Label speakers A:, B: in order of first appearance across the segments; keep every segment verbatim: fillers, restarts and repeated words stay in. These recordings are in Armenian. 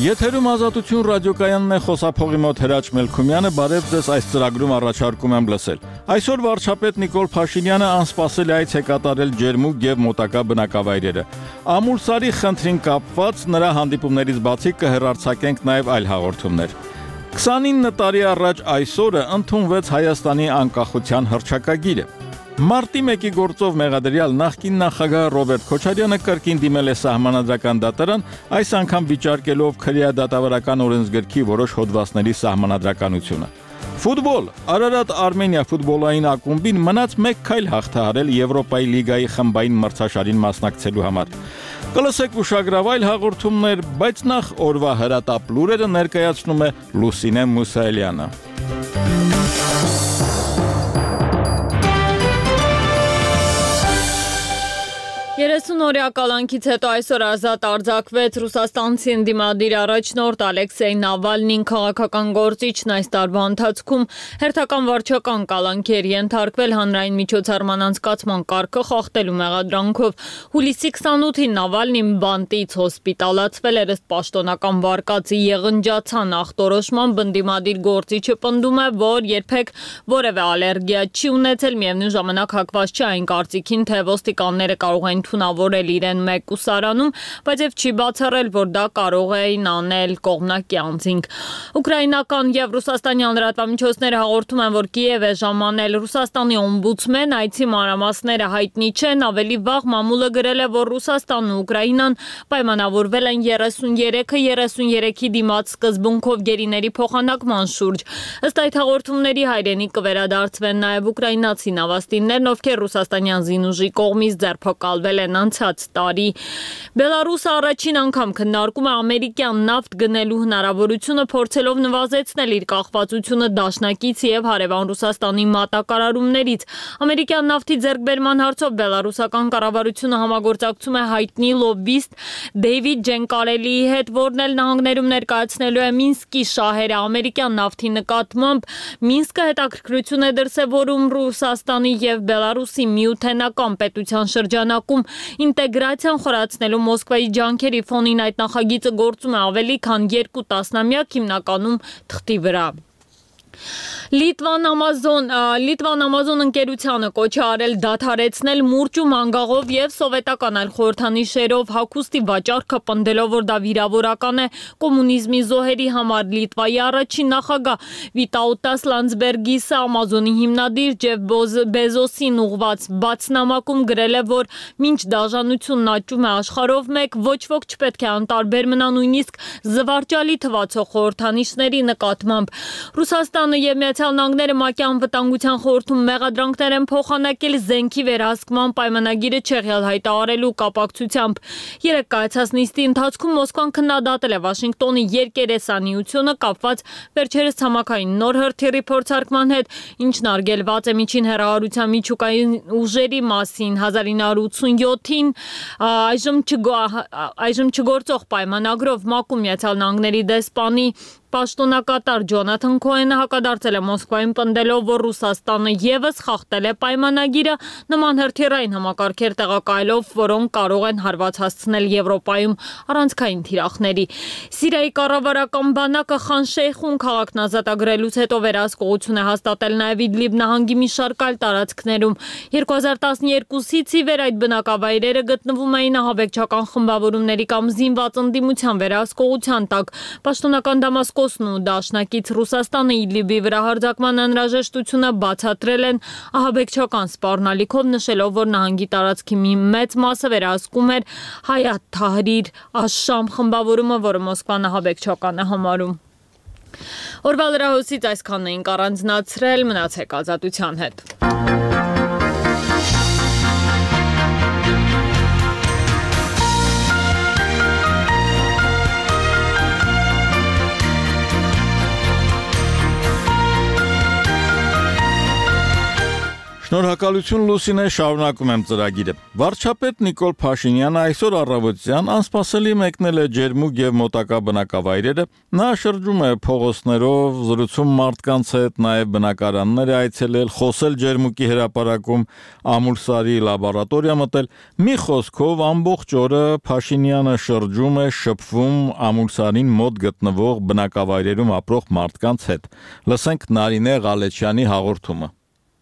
A: Եթերում Ազատություն ռադիոկայանն է, խոսափողի մոտ Հրաչ Մելքումյանը, բարև ձեզ, այս ծրագրում առաջարկում եմ լսել։ Այսօր վարչապետ Նիկոլ Փաշինյանը անսպասելի այց է կատարել Ջերմուկ եւ մոտակա բնակավայրերը։ Ամուլսարի խնդրին կապված նրա հանդիպումներից բացի կհեռարձակենք նաեւ այլ հաղորդումներ։ քսանինը տարի առաջ այսօրը ընդունվեց Հայաստանի անկախության հռչակագիրը։ Մարտի մեկի գործով մեղադրյալ նախկին նախագահ Ռոբերտ Քոչարյանը կրկին դիմել է սահմանադրական դատարան, այս անգամ վիճարկելով քրեադատավարական օրենսգրքի որոշ հոդվածների սահմանադրականությունը։ Ֆուտբոլ. Արարատ Արմենիա ֆուտբոլային ակումբին մնաց մեկ քայլ հաղթահարել Եվրոպայի լիգայի խմբային մրցաշարին մասնակցելու համար։ Կլսեք ուշագրավ այլ հաղորդումներ, բայց նախ օրվա հրատապ լուրերը ներկայացնում է Լուսինե Մուսայելյանը։
B: երեսուն-օրյա կալանքից հետո այսօր ազատ արձակվեց ռուսաստանցի ընդդիմադիր առաջնորդ Ալեքսեյ Նավալնին, քաղաքական գործիչն այս տարվա ընթացքում հերթական վարչական կալանքի էր ենթարկվել հանրային միջոցառման անցկացման կարգը խախտելու մեղադրանքով։ Հուլիսի քսանութին Նավալնին բանտից հոսպիտալացվել էր, ըստ պաշտոնական վարկածի եղնջացան ախտորոշմամբ ընդդիմադիր գործիչը պնդում է, որ երբեք որևէ ալերգիա չի ունեցել, միևնույն ժամանակ հակված չէ այն կարծիքին, թե ոստիկանները կարող են թունավորել իրեն մեկուսարանում, բայց եւ չի բացառել, որ դա կարող էին անել կողմնակի անձինք։ Ուկրաինական եւ ռուսաստանյան լրատվամիջոցները հաղորդում են, որ Կիև է ժամանել Ռուսաստանի օմբուդսմեն, այցի մանրամասները հայտնի չեն, ավելի վաղ մամուլը գրել է, որ Ռուսաստանն ու Ուկրաինան պայմանավորվել են երեսունյերեքը երեսունյերեքի դիմաց սկզբունքով գերիների փոխանակման շուրջ։ Ըստ այդ հաղորդումների հայրենիք կվերադարձվեն նաեւ ուկրաինացի նավաստիներն, ովքեր ռուսաստանյան զինուժի կողմից ձերբակալվել են անցած տարի։ Բելարուսը առաջին անգամ քննարկում է ամերիկյան նավթ գնելու հնարավորությունը, փորձելով նվազեցնել իր կախվածությունը դաշնակից եւ հարևան Ռուսաստանի մատակարարումներից։ Ամերիկյան նավթի ձեռքբերման հարցով բելարուսական կառավարությունը համագործակցում է հայտնի լոբբիստ Դեյվիդ Ջենկարելիի հետ, որն էլ նահանգներում ներկայացնելու է Մինսկի շահերը ամերիկյան նավթի նկատմամբ։ Մինսկը հետաքրքրություն է դրսևորում Ռուսաստանի եւ Բելարուսի միութենական պետության շրջանակում ինտեգրացիան խորացնելու Մոսկվայի ջանքերի ֆոնին այդ նախագիծը գործում է ավելի քան երկու տասնամյակ, հիմնականում թղթի վրա։ Լիտվան Ամազոն Լիտվան Ամազոն ընկերությանը կոչ է արել դադարեցնել մուրճ ու մանգաղով եւ սովետական այլ խորհրդանիշերով հագուստի վաճառքը, պնդելով, որ դա վիրավորական է կոմունիզմի զոհերի համար։ Լիտվայի առաջին նախագահ Վիտաուտաս Լանdsբերգիսը Ամազոնի հիմնադիր Ջեֆ Բեզոսին ուղված բացնամակում գրել է, որ մինչ դաժանությունն աճում է աշխարհով մեկ, ոչ ոք չպետք է անտարբեր մնա նույնիսկ զվարճալի թվացող խորհրդանիշների նկատմամբ։ Ռուսաստանը եւ Միացյալ Նահանգները ՄԱԿ-ի անվտանգության խորհրդում մեղադրանքներ են փոխանակել զենքի վերահսկման պայմանագիրը չեղյալ հայտարարելու կապակցությամբ։ Երեկ կայացած նիստի ընթացքում Մոսկվան քննադատել է Վաշինգտոնի երկերեսանիությունը կապված վերջերս ցամաքային նոր հրթիռի փորձարկման հետ, ինչն արգելված է միջին հեռահարության միջուկային ուժերի մասին հազար ինը հարյուր ութսունյոթին այժմ այժմ չգործող պայմանագրով ՄԱԿ-ում Միացյալ Նահանգների դեսպանի պաշտոնակատար Ջոնաթան Քոենը հակադարձել է Մոսկվային, պնդելով, որ Ռուսաստանը եւս խախտել է պայմանագիրը նման հրթիռային համակարգեր տեղակայելով, որոնք կարող են հարված հասցնել Եվրոպայում առանցքային թիրախների։ Սիրիայի կառավարական բանակը Խան Շեյխուն քաղաքն ազատագրելուց հետո վերահսկողություն է հաստատել նաեւ Իդլիբ նահանգի մի շարք այլ տարածքներում։ երկու հազար տասներկուսից ի վեր այդ բնակավայրերը գտնվում էին ահաբեկչական խմբավորումների կամ զինված ընդդիմության վերահսկողության տակ։ Պաշտոնական Դամասկո Կոսն ու դաշնակից Ռուսաստանը Իդլիբի վրա հարձակման անհրաժեշտությունը բացատրել են ահաբեկչական սպառնալիքով, նշելով, որ նահանգի տարածքի մի մեծ մասը վերահսկում էր Հայաթ Թահրիր Աշշամ խմբավորումը, որը Մոսկվան ահաբեկչական է համարում։ Օրվա լրահոսից այսքանն էինք առանձնացրել, մնացեք Ազատության հետ։
A: Շնորհակալություն Լուսինե, շարունակում եմ ծրագիրը։ Վարչապետ Նիկոլ Փաշինյանը այսօր առավոտյան անսպասելի մեկնել է ջերմուկ եւ մոտակա բնակավայրերը։ Նա շրջում է փողոցներով, զրուցում մարդկանց հետ, նաեւ բնակարաններ է այցելել, խոսել ջերմուկի հրապարակում, ամուլսարի լաբորատորիա մտել։ Մի խոսքով ամբողջ օրը Փաշինյանը շրջում է, շփվում ամուլսարին մոտ գտնվող բնակավայրերում ապրող մարդկանց հետ։ Լսենք Նարինե Ղալեչյանի հաղորդումը։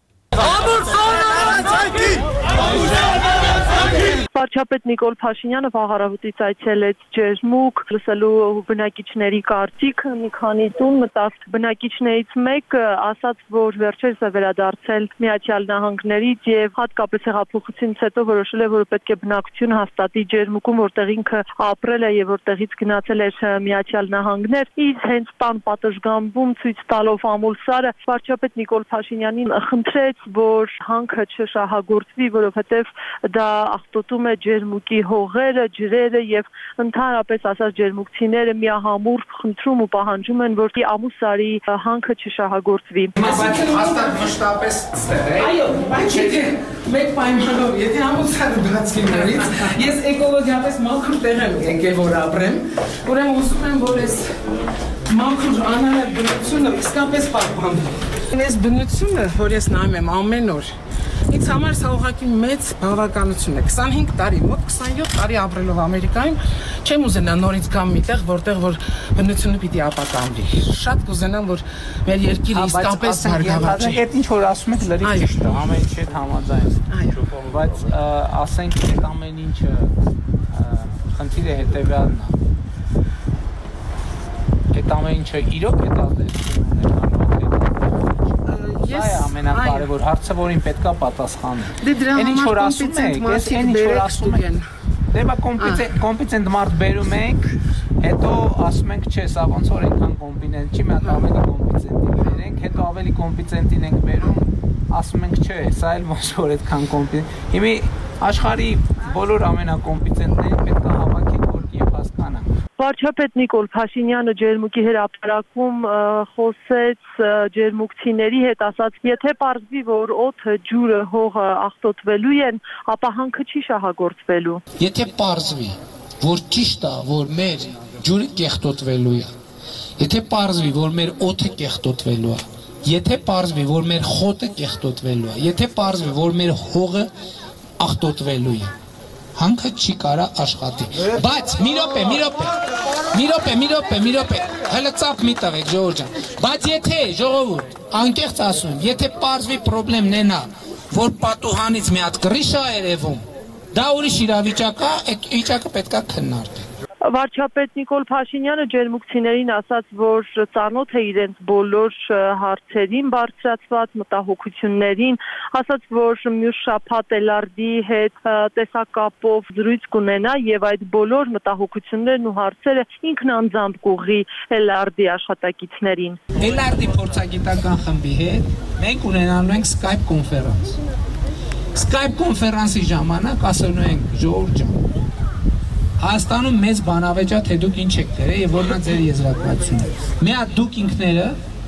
C: Վարչապետ Նիկոլ Փաշինյանը վաղարավոտից այցելեց ջերմուկ, լսելու բնակիչների կարծիքը, մի քանի տուն մտավ բնակիչներից մեկը, ասաց, որ վերջերս է վերադարձել Միացյալ Նահանգներից եւ հատկապես հեղափոխությունից հետո որոշել է, որ պետք է բնակություն հաստատի ջերմուկում, որտեղ ինքը ապրել է եւ որտեղից գնացել էր Միացյալ Նահանգներ։ Իր հենց տան պատշգամբում ցույց տալով ամուլսարը, վարչապետ Նիկոլ Փաշինյանին խնդրեց, որ հանքը չշահագործվի, որովհետեւ դա աղտոտում է ջերմուկի հողերը, ջրերը եւ ընդհանրապես ասած ջերմուկցիները միահամուռ խնդրում ու պահանջում են, որ ամուլսարի հանքը չշահագործվի։
D: Հաստատ մշտապես ստեղ է։ Այո, բայց եթե մեկ պայմանով, եթե ամուլսարը բաց լինից, ես էկոլոգիապես մաքուր տեղ եմ եկել որ ապրեմ, ուրեմն ուզում եմ, որ այս մաքուր անհնար բնությունը իսկապես պահպանվի։ Այս բնությունը, որ ես նայում եմ ամեն օր, ինձ համար սա ուղղակի մեծ բավականություն է։ քսանհինգ տարի, մոտ քսանյոթ տարի ապրելով Ամերիկայում, չեմ ուզենա նորից գամ միտեղ, որտեղ որ բնությունը պիտի ապականվի։ Շատ կուզենամ, որ մեր երկիրը իսկապես բարգավաճի։
E: Այդ ինչ որ ասում եք լրիվ ճիշտ է, ամեն ինչ հետ համաձայն, բայց ասենք այդ ամեն ինչը խնդիրը հետևյալն է։ Այդ ամեն ինչը իրոք է ազդեցություն ուներ Այս է ամենակարևոր հարցը, որին պետքա պատասխանել։ Այն ինչ որ ասում եք, ես այն ինչ որ ասում եք, դե բա կոմպետենտ մարդ բերում ենք, հետո ասում ենք, չէ, սա ոնց որ այնքան կոմպետենտ չի, մենք ավելի կոմպետենտին բերենք, հետո ավելի կոմպետենտին ենք բերում, ասում ենք, չէ, սա էլ ոնց որ այդքան կոմպետենտ։ Հիմա աշխարհի բոլոր ամենակոմպետենտներին պետքա հավաքենք, որ եւ հասկանանք։
C: Վարչապետ Նիկոլ Փաշինյանը ջերմուկի հրապարակում խոսեց ջերմուկցիների հետ, ասաց, եթե պարզվի, որ օդը, ջուրը, հողը աղտոտվելու են, ապա հանքը չի շահագործվելու։
F: Եթե պարզվի, որ ճիշտ է, որ մեր ջուրը կեղտոտվելու է, եթե պարզվի, որ մեր օդը կեղտոտվելու է, եթե պարզվի, որ մեր խոտը կեղտոտվելու է, եթե պարզվի, որ մեր հողը աղտոտվելու է, հանքը չի կարա աշխատի։ Բայց մի րոպե, մի րոպե, մի րոպե, մի րոպե, մի րոպե, հələ ծափ մի տվեք ժողովուրդ ջան։ Բայց եթե ժողովուրդ, անկեղծ ասում եմ, եթե պարզվի խնդրեմն է նա, որ պատուհանից մի հատ կռիչ է երևում, դա ուրիշ իրավիճակ է, այդ վիճակը պետքա քննարկել։
C: Վարչապետ Նիկոլ Փաշինյանը ջերմուկցիներին ասաց, որ ծանոթ է իրենց բոլոր հարցերին բարձրացված մտահոգություններին, ասաց, որ մյուս շաբաթ Էլարդի հետ տեսակապով զրույց կունենա եւ այդ բոլոր մտահոգություններն ու հարցերը ինքն անձամբ կուղղի Էլարդի աշխատակիցներին։
F: Էլարդի փորձագիտական խմբի հետ մենք ունենալու ենք Skype կոնֆերանս։ Skype կոնֆերանսի ժամանակ ասելու ենք ժողովուրդ ջան, Հայաստանում մեծ բանավեճա, թե դուք ինչ եք դրել եւ որն է ձեր եզրակացությունը։ Մի հատ դուք ինքները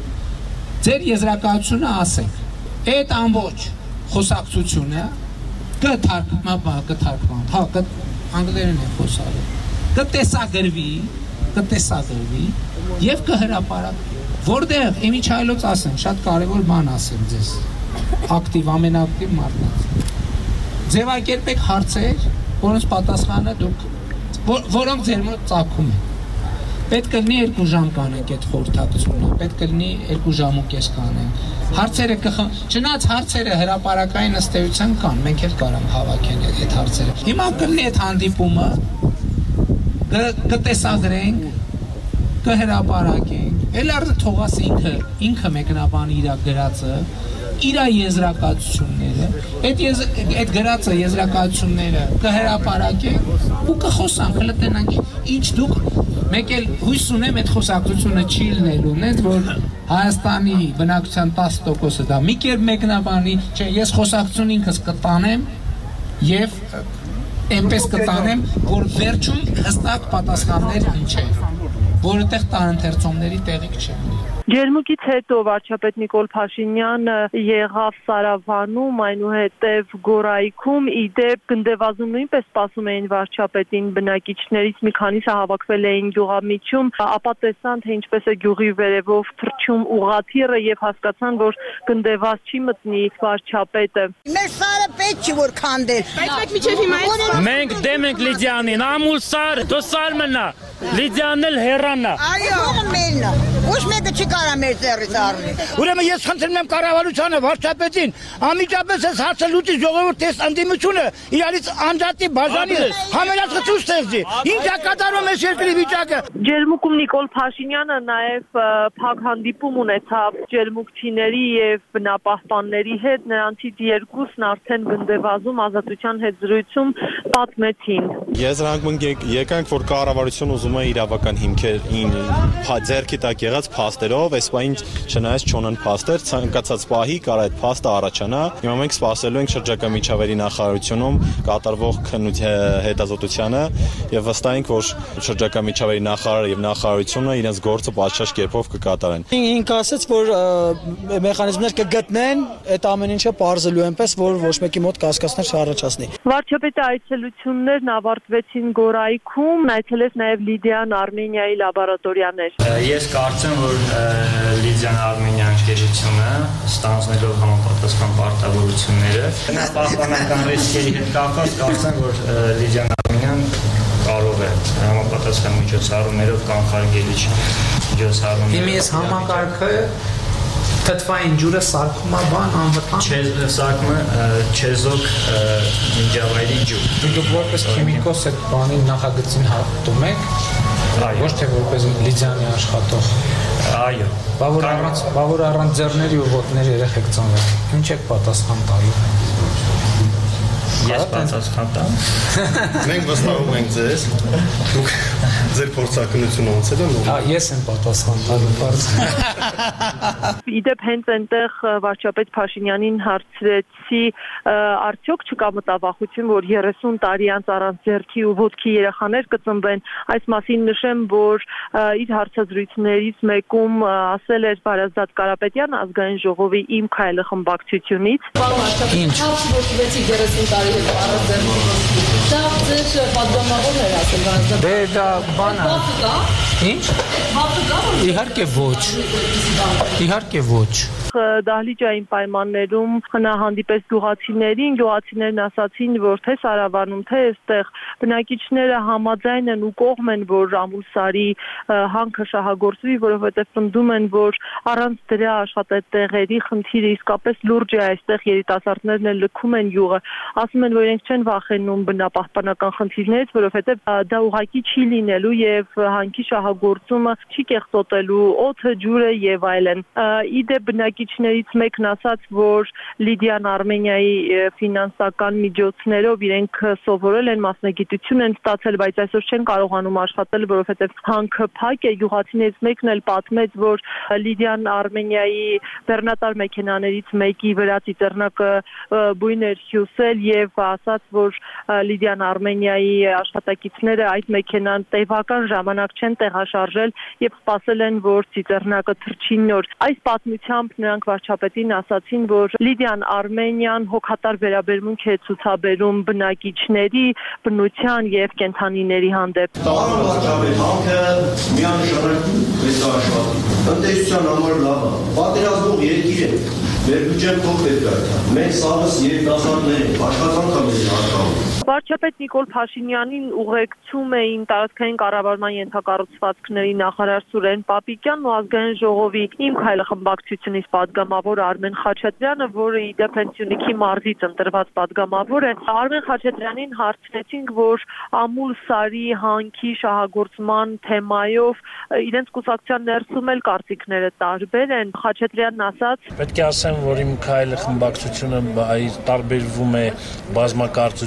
F: ձեր եզրակացությունը ասեք։ Այդ ամբողջ խոսակցությունը կթարգմանա, կթարգմանա, հա, անգլերեն է խոսալը։ Կտեսագրվի, կտեսագրվի եւ կհրապարակվի։ Որտեղ իմիջ հայլոց ասեմ, շատ կարեւոր բան ասեմ ձեզ։ Ակտիվ, ամենակտիվ մարդկանց։ Ձևակերպեք հարցեր, որոնց պատասխանը դուք որոնք ձեր մոտ ծագում են։ Պետք է լինի երկու ժամ կանենք այդ խորհրդակցությունը, պետք է լինի երկու ժամ ու կես կանենք։ Հարցերը կխ... Չնայած հարցերը հրապարակային ըստ էության կան, մենք էլ կարանք հավաքենք այդ հարցերը։ Հիմա կլինի այդ հանդիպումը, կտեսագրենք, կհրապարակենք։ Էլարդը թողած ինքը, ինքը մեկնաբանի իր գրածը, իր եզրակացությունները, այդ եզ, այդ գրածը եզրակացությունները կհրապարակենք ու կխոսանք, կլտնենք, ինչ դուք մեկ էլ հույս ունեմ այդ խոսակցությունը չի լինելու, նենց որ Հայաստանի բնակչության տասը տոկոսը դա մի կերպ մեկնաբանի, չէ, ես խոսակցություն ինքս կտանեմ եւ այնպես կտանեմ, որ վերջում հստակ պատասխաններ ինչ է, որովհետեւ տան ընթերցումների տեղիք չէ։
C: Ջերմուկից հետո վարչապետ Նիկոլ Փաշինյանը եղավ Սարավանում, այնուհետև Գորայքում, իդեպ գնդեվազում նույնպես սպասում էին վարչապետին բնակիչներից մի քանիսը հավաքվել էին գյուղամիջում, ապա տեսան, թե ինչպես է գյուղի վերևով թռչում ուղղաթիռը եւ հասկացան, որ գնդեվազ չի մտնի վարչապետը։
G: Մեր սարը պետք չի որ քանդել։
H: Բայց մեկ միջև հիմա
I: մենք դեմ ենք Լիդիանին, ամուլ սար, դու սար մնա, Լիդիանն էլ հեռանա։
G: Այո, մենա։ Ոչ մեկը չի կարա մեր ձեռից առնել։
J: Ուրեմն ես խնդրում եմ կառավարությանը, վարչապետին, անմիջապես այս հարցը լուծի ժողովրդի ընդդիմությունը իրարից անջատի բաժանի համերաշխություն ստեղծի։ Ինչ է կատարում այս երկրի վիճակը։
C: Ջերմուկում Նիկոլ Փաշինյանը նաև փակ հանդիպում ունեցավ ջերմուկցիների եւ բնապահպանների հետ, նրանցից երկուսն արդեն գնդեվազում ազատության հետ զրույցում պատմեցին։
K: Եզրանք եկանք, որ կառավարությունը ուզում է իրավական հիմքերին ձեռքի տակ եղած փաստերով, այս պահին չնայած չունեն փաստեր, ցանկացած պահի կարող այդ փաստը առաջանա։ Հիմա մենք սպասելու ենք շրջակա միջավայրի նախարարությունում կատարվող հետազոտությանը եւ վստահ ենք, որ շրջակա միջավայրի նախարարը եւ նախարարությունը իրենց գործը պատշաճ կերպով կկատարեն։
J: Ինքը ասաց, որ մեխանիզմներ կգտնեն, այդ ամեն ինչը բարձելու այնպես, որ ոչ մեկի մոտ կասկածներ չառաջացնի։
C: Վարչապետի այցելություններն ավարտվեցին Գորայքում, այցելեց նաև Լիդիան Արմենիայի լաբորատորիաներ։
I: Ես կարծեմ, որ Լիդիան Արմենիան ընկերությունը ստանձնելով համապատասխան պարտավորությունները բնապահպանական ռիսկերի հետ կապված կարծեմ, որ Լիդիան Արմենիան կարող է համապատասխան միջոցառումներով կանխարգելիչ միջոցառումներ։
E: Հիմա ես համակարգը թթվային ջուրը սարքում է բան անվտանգ։
I: Չէ, սարքում է չեզոք միջավայրի ջուր։
E: Դուք որպես քիմիկոս այդ բանի նախագծին հաղթում եք, ոչ թե որպես Լիդիանի աշխատող։
I: Այո։
E: Բավոր առանց բավոր առանց ձեռների ու ոտների երեխեք ծնվել։ Ինչ եք պատասխան տալու։
I: Ես պատասխան տամ։
K: Մենք վստահում ենք ձեզ։ Դուք ձեր փորձակնությունը ոնց է դնում։
E: Ահա ես եմ պատասխան տալու բարձ։
C: Իդեպ հենց այնտեղ վարչապետ Փաշինյանին հարցրեցի, արդյոք չկա մտավախություն, որ երեսուն տարի անց առանց ձեռքի ու ոտքի երեխաներ կծնվեն։ Այս մասին նշեմ, որ իր հարցազրույցներից մեկում ասել էր Վարազդատ Կարապետյանը ազգային ժողովի Իմ քայլը խմբակցությունից։
E: Ինչ։
H: երեսուն տարի հետ առանց ձեռքի։ Դա ձեր պատգամավոր էր ասել Վարազդատ։
E: Դե դա բան է։ Ինչ։ Իհարկե ոչ։ Իհարկե ոչ։
C: Դահլիճային պայմաններում հնահանդիպես գյուղացիներին, գյուղացիներն ասացին, որ թե Սարավանում, թե այստեղ բնակիչները համաձայն են ու կողմ են, որ ամուլսարի հանքը շահագործվի, որովհետև պնդում են, որ առանց դրա աշխատատեղերի խնդիրը իսկապես լուրջ է, այստեղ երիտասարդներն էլ լքում են յուղը, ասում են, որ իրենք չեն վախենում բնապահպանական խնդիրներից, որովհետև դա ուղղակի չի լինելու եւ հանքի շահագործումը չի կեղծոտելու օդը, ջուրը եւ այլն։ Իդեպ բնակիչներից մեկն ասաց, որ Լիդիան Արմենիայի ֆինանսական միջոցներով իրենք սովորել են, մասնագիտություն են ստացել, բայց այսօր չեն կարողանում աշխատել, որովհետև հանքը փակ է։ Գյուղացիներից մեկն էլ պատմեց, որ Լիդիան Արմենիայի բեռնատար մեքենաներից մեկի վրա ծիծեռնակը բույն էր հյուսել եւ ասաց, որ Լիդիան Արմենիայի աշխատակիցները այդ մեքենան տևական ժամանակ չեն տեղաշարժել եւ սպասել են, որ ծիծեռնակը թռչի նոր։ Այս պատմությամբ նրանք վարչապետին ասացին, որ Լիդիան Արմենիան հոգատար վերաբերմունք է ցուցաբերում բնակիչների, բնության եւ կենդանիների հանդեպ։
L: Տաղան վարչապետ, հանքը միանշանակ պետք է աշխատի։ Տնտեսության համար լավ է, պատերազմող երկիր է, մեր բյուջեն փոքր է, մենք սաղս երիտասարդներ ենք, աշխատանք է մեզ հարկավոր։
C: Վարչապետ Նիկոլ Փաշինյանին ուղեկցում էին տարածքային կառավարման ենթակառուցվածքների նախարար Սուրեն Պապիկյանն ու ազգային ժողովի Իմ քայլը խմբակցությունից պատգամավոր Արմեն Խաչատրյանը, որը իդեպ Սյունիքի մարզից ընտրված պատգամավոր է։ Արմեն Խաչատրյանին հարցրեցինք, որ ամուլսարի հանքի շահագործման թեմայով իրենց կուսակցության ներսում էլ կարծիքները տարբեր են։ Խաչատրյանն ասաց.
I: Պետք է ասեմ, որ Իմ քայլը խմբակցությունը տարբերվում է բազմակարծությամբ,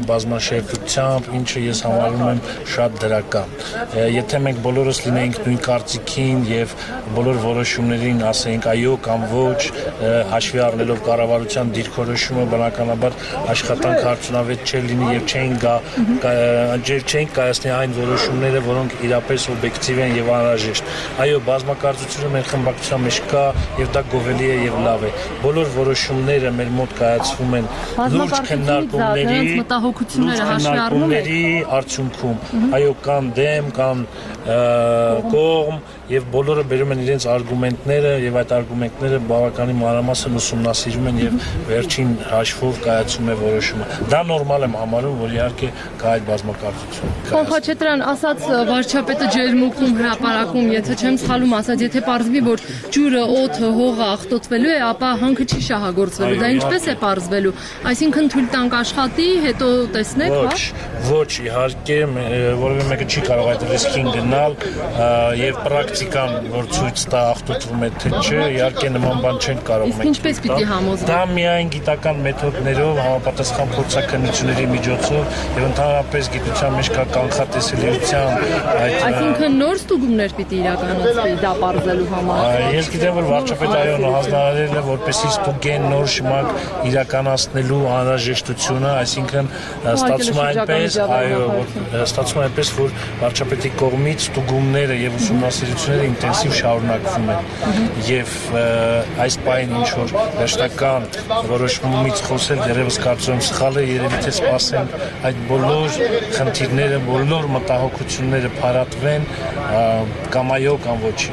M: բազմաշերտությամբ, ինչը ես համարում եմ շատ դրական։ Եթե մենք բոլորս լինեինք նույն կարծիքին եւ բոլոր որոշումներին ասեինք այո կամ ոչ, հաշվի առնելով կառավարության դիրքորոշումը, բնականաբար աշխատանք արդյունավետ չէր լինի եւ չէին գա չէին կայացնի այն որոշումները, որոնք իրապես օբյեկտիվ են եւ անհրաժեշտ։ Այո, բազմակարծությունը մեր խմբակցության մեջ կա եւ դա գովելի է եւ լավ է։ Բոլոր որոշումները մեր մոտ կայացվում են լուրջ քննարկումների,
B: մտահոգությունները հաշվի առնելով
M: արդյունքում։ Այո, կան դեմ, կան կողմ եւ բոլորը բերում են իրենց արգումենտները եւ այդ արգումենտները բավականին մանրամասն ուսումնասիրում են եւ վերջին հաշվով կայացում է որոշումը։ Դա նորմալ եմ համարում, որ իհարկե կա այդ բազմակարծություն։
B: Պարոն Խաչատրյան, ասաց վարչապետը ջերմուկում հրապարակում, եթե չեմ սխալվում, ասաց, եթե պարզվի, որ ջուրը, օդը, հողը աղտոտվելու է, ապա հանքը չի շահագործվելու։ Դա ինչպես է պարզվելու։ Այսինքն թույլ տանք աշխատի, հետո տեսնեք, հա։
M: Ոչ, իհարկե, որևէ մեկը չի կարող այդ ռիսկին գնալ եւ պրակտիկան, որ ցույց տա աղտոտվում է թե չէ, իհարկե նման բան չեն կարող
B: մենք։ Իսկ ինչպես պիտի համոզվենք։
M: Դա միայն գիտական մեթոդներով, համապատասխան փորձաքննությունների միջոցով եւ ընդհանրապես գիտության մեջ կա կանխատեսելիության այդ
B: Այսինքն նոր ստուգումներ պիտի իրականացվի դա պարզելու համար։
M: Ես գիտեմ, որ վարչապետը այո հանձնարարել է, որպեսզի ստուգեն նոր շմակ իրականացնելու անհրաժեշտությունը, այսինքն ստացվում է այնպես, այո, ստացվում է այնպես, որ վարչապետի կողմից ստուգումները եւ ուսումնասիրությունները ինտենսիվ շարունակվում են եւ այս պահին ինչ որ վերջնական որոշումից խոսել դեռևս կարծում եմ սխալ է, երևի թե սպասենք այդ բոլոր խնդիրները, բոլոր մտահոգությունները փարատվեն կամ այո կամ ոչ։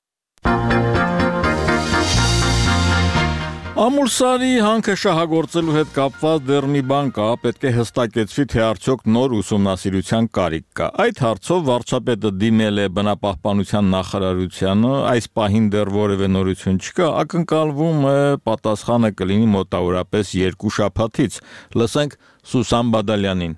A: Ամուլսարի հանքը շահագործելու հետ կապված դեռ մի բան կա, պետք է հստակեցվի, թե արդյոք նոր ուսումնասիրության կարիք կա։ Այդ հարցով վարչապետը դիմել է բնապահպանության նախարարությանը, այս պահին դեռ որևէ նորություն չկա, ակնկալվում է պատասխանը կլինի մոտավորապես երկու շաբաթից։ Լսենք Սուսան Բադալյանին։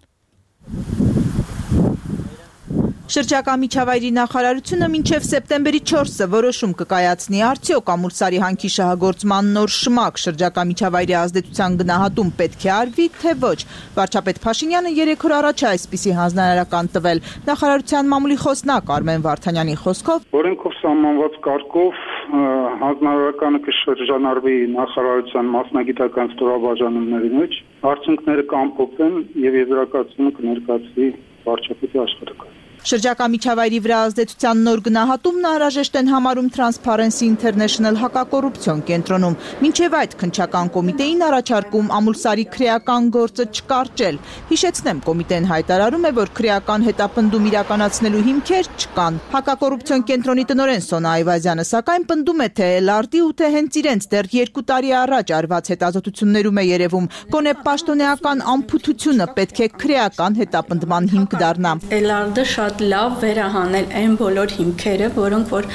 N: Շրջակա միջավայրի նախարարությունը մինչև սեպտեմբերի չորսը որոշում կկայացնի արդյոք ամուլսարի հանքի շահագործման նոր շմակ շրջակա միջավայրի ազդեցության գնահատում պետք է արվի, թե ոչ։ Վարչապետ Փաշինյանը երեք օր առաջ այսպիսի հանձնարարական տվել։ Նախարարության մամուլի խոսնակ Արմեն Վարդանյանի խոսքով
O: օրենքով սահմանված կարգով հանձնարարականը կշրջանառվի նախարարության մասնագիտական ստորաբաժանումների մեջ, արդյունքները կամփոփվեն եւ եզրակացումը կներկայացվի վարչապետի աշխատակազմին։
N: Շրջակա միջավայրի վրա ազդեցության նոր գնահատումն անհրաժեշտ են համարում Transparency International հակակոռուպցիոն կենտրոնում։ Մինչև այդ քննչական կոմիտեին առաջարկում ամուլսարի քրեական գործը չկարճել։ Հիշեցնեմ, կոմիտեն հայտարարում է, որ քրեական հետապնդում իրականացնելու հիմքեր չկան։ Հակակոռուպցիոն կենտրոնի տնօրեն Սոնա Այվազյանը սակայն պնդում է, թե Էլ Ար Դի ու թե հենց իրենց դեռ երկու տարի առաջ արված հետազոտություններում է երևում, գոնե պաշտոնեական անփութությունը պետք է քրեական հետապնդման հիմք դառնա։
P: Էլ Ար Դը շատ լավ վերահանել այն բոլոր հիմքերը, որոնք որ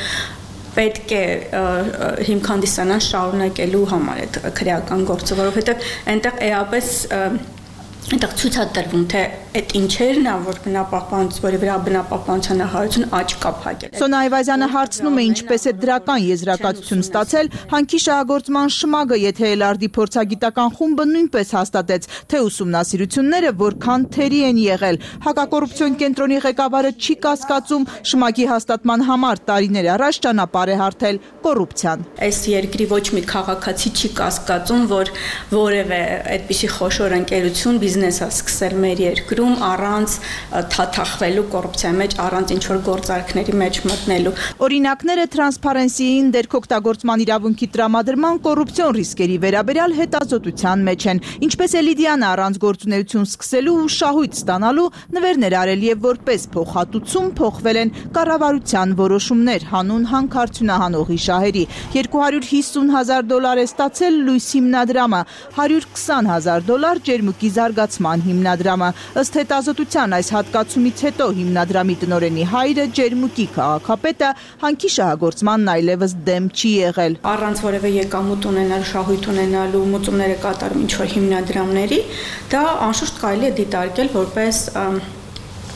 P: պետք է հիմք հանդիսանան շարունակելու համար այդ քրեական գործը, որովհետև այնտեղ էապես այնտեղ ցույց է տրվում, թե այդ ինչերն է, որ բնապահպանության, որի վրա բնապահպանության նախարարությունը աչք կա փակել։
N: Սոնա Այվազյանը հարցնում է ինչպես է դրական եզրակացություն ստացել հանքի շահագործման շմագը, եթե Էլ Ար Դի փորձագիտական խումբը նույնպես հաստատեց, թե ուսումնասիրությունները որքան թերի են եղել։ Հակակոռուպցիոն կենտրոնի ղեկավարը չի կասկածում շմագի հաստատման համար տարիներ առաջ ճանապարհ է հարթել կոռուպցիան։
P: Այս երկրի ոչ մի քաղաքացի չի կասկածում, որ որևէ այդպիսի խոշոր ընկերություն բիզնես է սկսել մեր երկրում առանց թաթախվելու կոռուպցիայի մեջ, առանց ինչ որ գործարքների մեջ մտնելու։
N: Օրինակները Transparency-ին դերքօգտագործման իրավունքի տրամադրման կոռուպցիոն ռիսկերի վերաբերյալ հետազոտության մեջ են, ինչպես է Լիդիանը առանց գործունեություն սկսելու ու շահույթ ստանալու նվերներ արել եւ որպես փոխհատուցում փոխվել են կառավարության որոշումներ հանուն հանքարդյունահանողի շահերի։ երկու հարյուր հիսուն հազար դոլար է ստացել Լույս հիմնադրամը, հարյուր քսան հազար դոլար Ջերմուկի զարգացման հիմնադրամը։ Ըստ հետազոտության այս հատկացումից հետո հիմնադրամի տնօրենի հայրը Ջերմուկի քաղաքապետը հանքի շահագործմանն այլևս դեմ չի եղել։
P: Առանց որևէ եկամուտ ունենալ, շահույթ ունենալու մուծումները կատարում ինչ որ հիմնադրամների, դա անշուշտ կարելի է դիտարկել որպես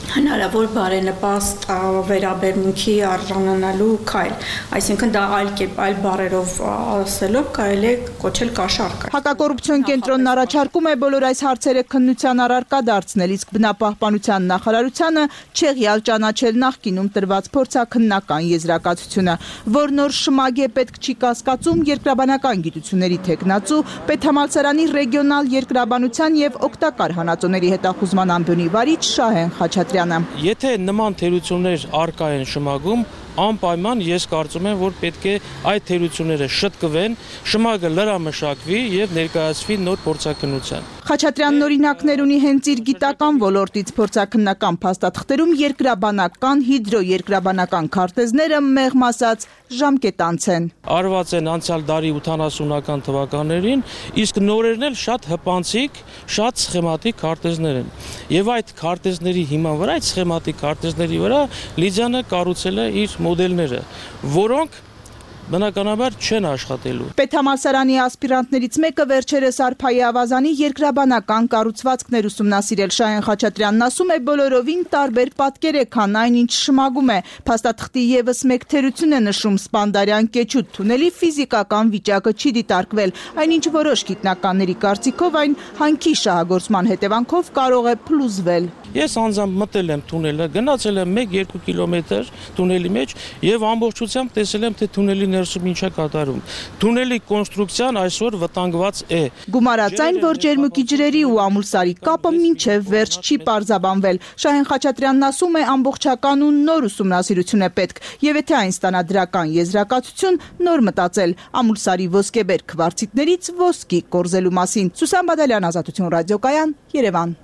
P: հնարավոր բարենպաստ վերաբերմունքի արժանանալու քայլ, այսինքն դա այլ կերպ այլ բառերով ասելով կարելի է կոչել կաշառք։
N: Հակակոռուպցիոն կենտրոնն առաջարկում է բոլոր այս հարցերը քննության առարկա դարձնել, իսկ բնապահպանության նախարարությանը չեղյալ ճանաչել նախկինում տրված փորձաքննական եզրակացությունը, որ նոր շմագ է պետք չի կասկածում երկրաբանական գիտությունների թեկնածու, պետհամալսարանի ռեգիոնալ երկրաբանության եւ օգտակար հանածոների հետախուզման ամբիոնի վարիչ Շահեն Խաչատրյանը։
Q: Եթե նման թերություններ առկա են շմագում, անպայման ես կարծում եմ, որ պետք է այդ թերությունները շտկվեն, շմագը լրամշակվի եւ ներկայացվի նոր փորձաքննության։
N: Խաչատրյանն օրինակներ ունի հենց իր գիտական ոլորտից փորձաքննական փաստաթղթերում երկրաբանական, հիդրոերկրաբանական քարտեզները մեղմ ասած ժամկետանց են։
Q: Արված են անցյալ դարի ութանասունական թվականներին, իսկ նորերն էլ շատ հպանցիկ, շատ սխեմատիկ քարտեզներ են։ Եվ այդ քարտեզների հիման վրա, այդ սխեմատիկ քարտեզների վրա Լիդիանը կառուցել է իր մոդելները, որոնք բնականաբար չեն աշխատելու։
N: Պետհամալսարանի ասպիրանտներից մեկը վերջերս Արփայի ավազանի երկրաբանական կառուցվածքներ ուսումնասիրել Շահեն Խաչատրյանն ասում է բոլորովին տարբեր պատկեր է, քան այն ինչ շմագում է։ Փաստաթղթի եւս մեկ թերություն է նշում Սպանդարյան Կեչուտ թունելի ֆիզիկական վիճակը չի դիտարկվել, այնինչ որոշ գիտնականների կարծիքով այն հանքի շահագործման հետևանքով կարող է փլուզվել։
Q: Ես անձամբ մտել եմ թունելը, գնացել եմ մեկ-երկու կիլոմետր թունելի մեջ եւ ամբողջությամբ տեսել եմ, թե թունելի ներսում ինչ է կատարում։ Թունելի կոնստրուկցիան այսօր վտանգված է։
N: Գումարած այն, որ ջերմուկի ջրերի ու ամուլսարի կապը մինչև վերջ չի պարզաբանվել։ Շահեն Խաչատրյանն ասում է, ամբողջական ու նոր ուսումնասիրություն է պետք, եւ եթե այն ստանա դրական եզրակացություն, նոր մտածել ամուլսարի ոսկեբեր քվարցիտներից ոսկի կորզելու մասին։ Սուսան Բադալյան, Ազատություն ռադիոկայան, Երևան։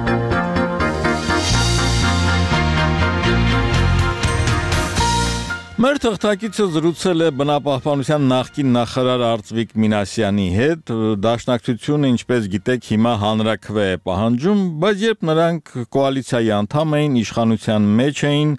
A: Մեր թղթակիցը զրուցել է բնապահպանության նախկին նախարար Արծվիկ Մինասյանի հետ, դաշնակցությունը, ինչպես գիտեք, հիմա հանրաքվե է պահանջում, բայց երբ նրանք կոալիցիայի անդամ էին, իշխանության մեջ էին,